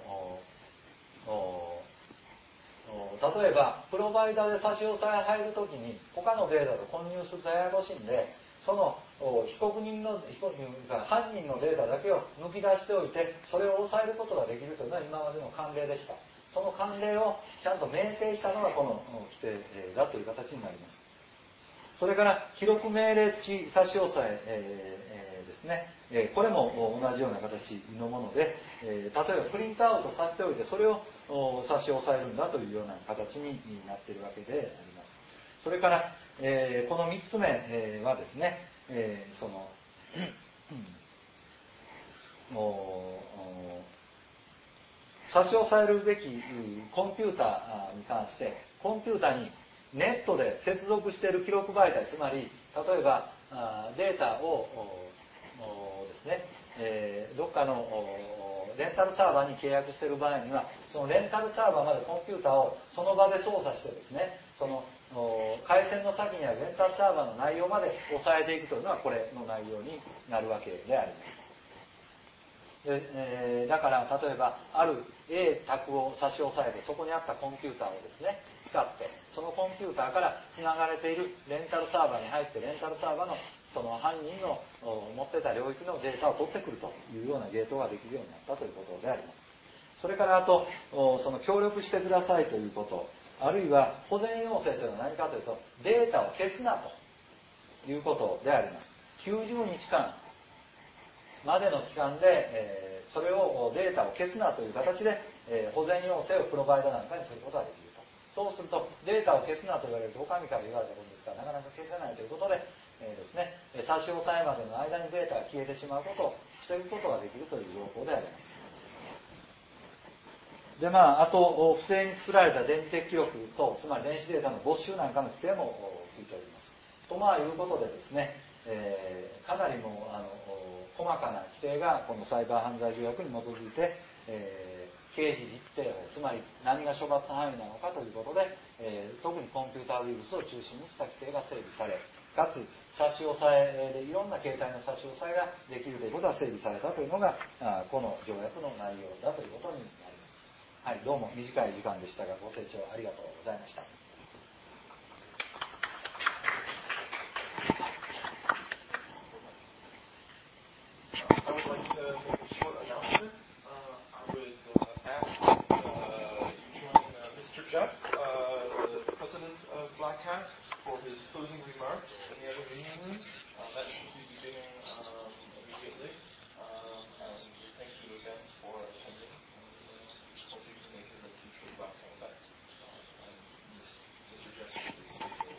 例えば、プロバイダーで差し押さえ入るときに、他のデータと混入するとややこしいんで、その被告人の、被告人が犯人のデータだけを抜き出しておいて、それを抑えることができるというのは今までの慣例でした。 その慣例をちゃんと明定したのがこの規定だという形になります。それから記録命令付き差し押さええー、ですね、えー、これも同じような形のもので、えー、例えばプリントアウトさせておいてそれを差し押さえるんだというような形になっているわけであります。それから、えー、このみっつめはですね、えー、そのもう差し押さえるべきコンピューターに関してコンピューターにネットで接続している記録媒体、つまり例えばデータをですね、えー、どっかのレンタルサーバーに契約している場合にはそのレンタルサーバーまでコンピューターをその場で操作してですね、その回線の先にあるレンタルサーバーの内容まで押さえていくというのはこれの内容になるわけであります。でえー、だから例えばある A 宅を差し押さえてそこにあったコンピューターをですね使ってそのコンピューターからつながれているレンタルサーバーに入ってレンタルサーバーのその犯人の持ってた領域のデータを取ってくるというようなゲートができるようになったということであります。それからあとその協力してくださいということ、あるいは保全要請というのは何かというとデータを消すなということであります。きゅうじゅうにちかんまでの期間で、えー、それをデータを消すなという形で、えー、保全要請をプロバイダーなんかにすることができると。そうするとデータを消すなと言われるとお上から言われたことですからなかなか消せないということで、えーですね、差し押さえまでの間にデータが消えてしまうことを防ぐことができるという要項であります。でまあ、あと不正に作られた電磁的記録等、つまり電子データの没収なんかの規定もついております。とまあいうことでですね、えー、かなりもあの細かな規定がこのサイバー犯罪条約に基づいて、えー、刑事実定法、つまり何が処罰範囲なのかということで、えー、特にコンピューターウイルスを中心にした規定が整備され、かつ差し押さえでいろんな形態の差し押さえができるということが整備されたというのがこの条約の内容だということになります。はい、どうも短い時間でしたがご清聴ありがとうございました。 I would like to make a short announcement. Uh, I would uh, ask uh, you join uh, Mister Jeff, uh, the president of Black Hat, for his closing remarks in the other meeting room. Uh, that should be beginning um, immediately. Um, and we thank you again for attending. Hope you can make it a future Black Hat event. Uh, and Mister Jeff, please speak for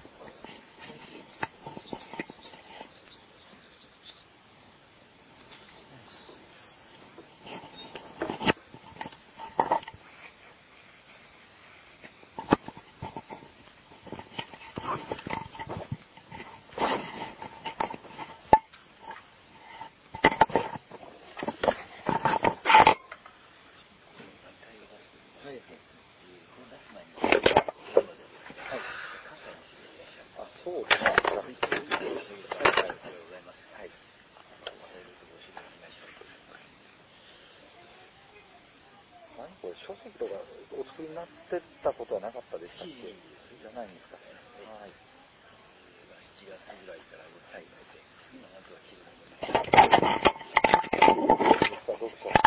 書籍とかお作りになってたことはなかったでしたっけ？じゃないんですかね。はい。しちがつぐらいから訴えて、今なんとか気分がない。どうですか、どうでしょう。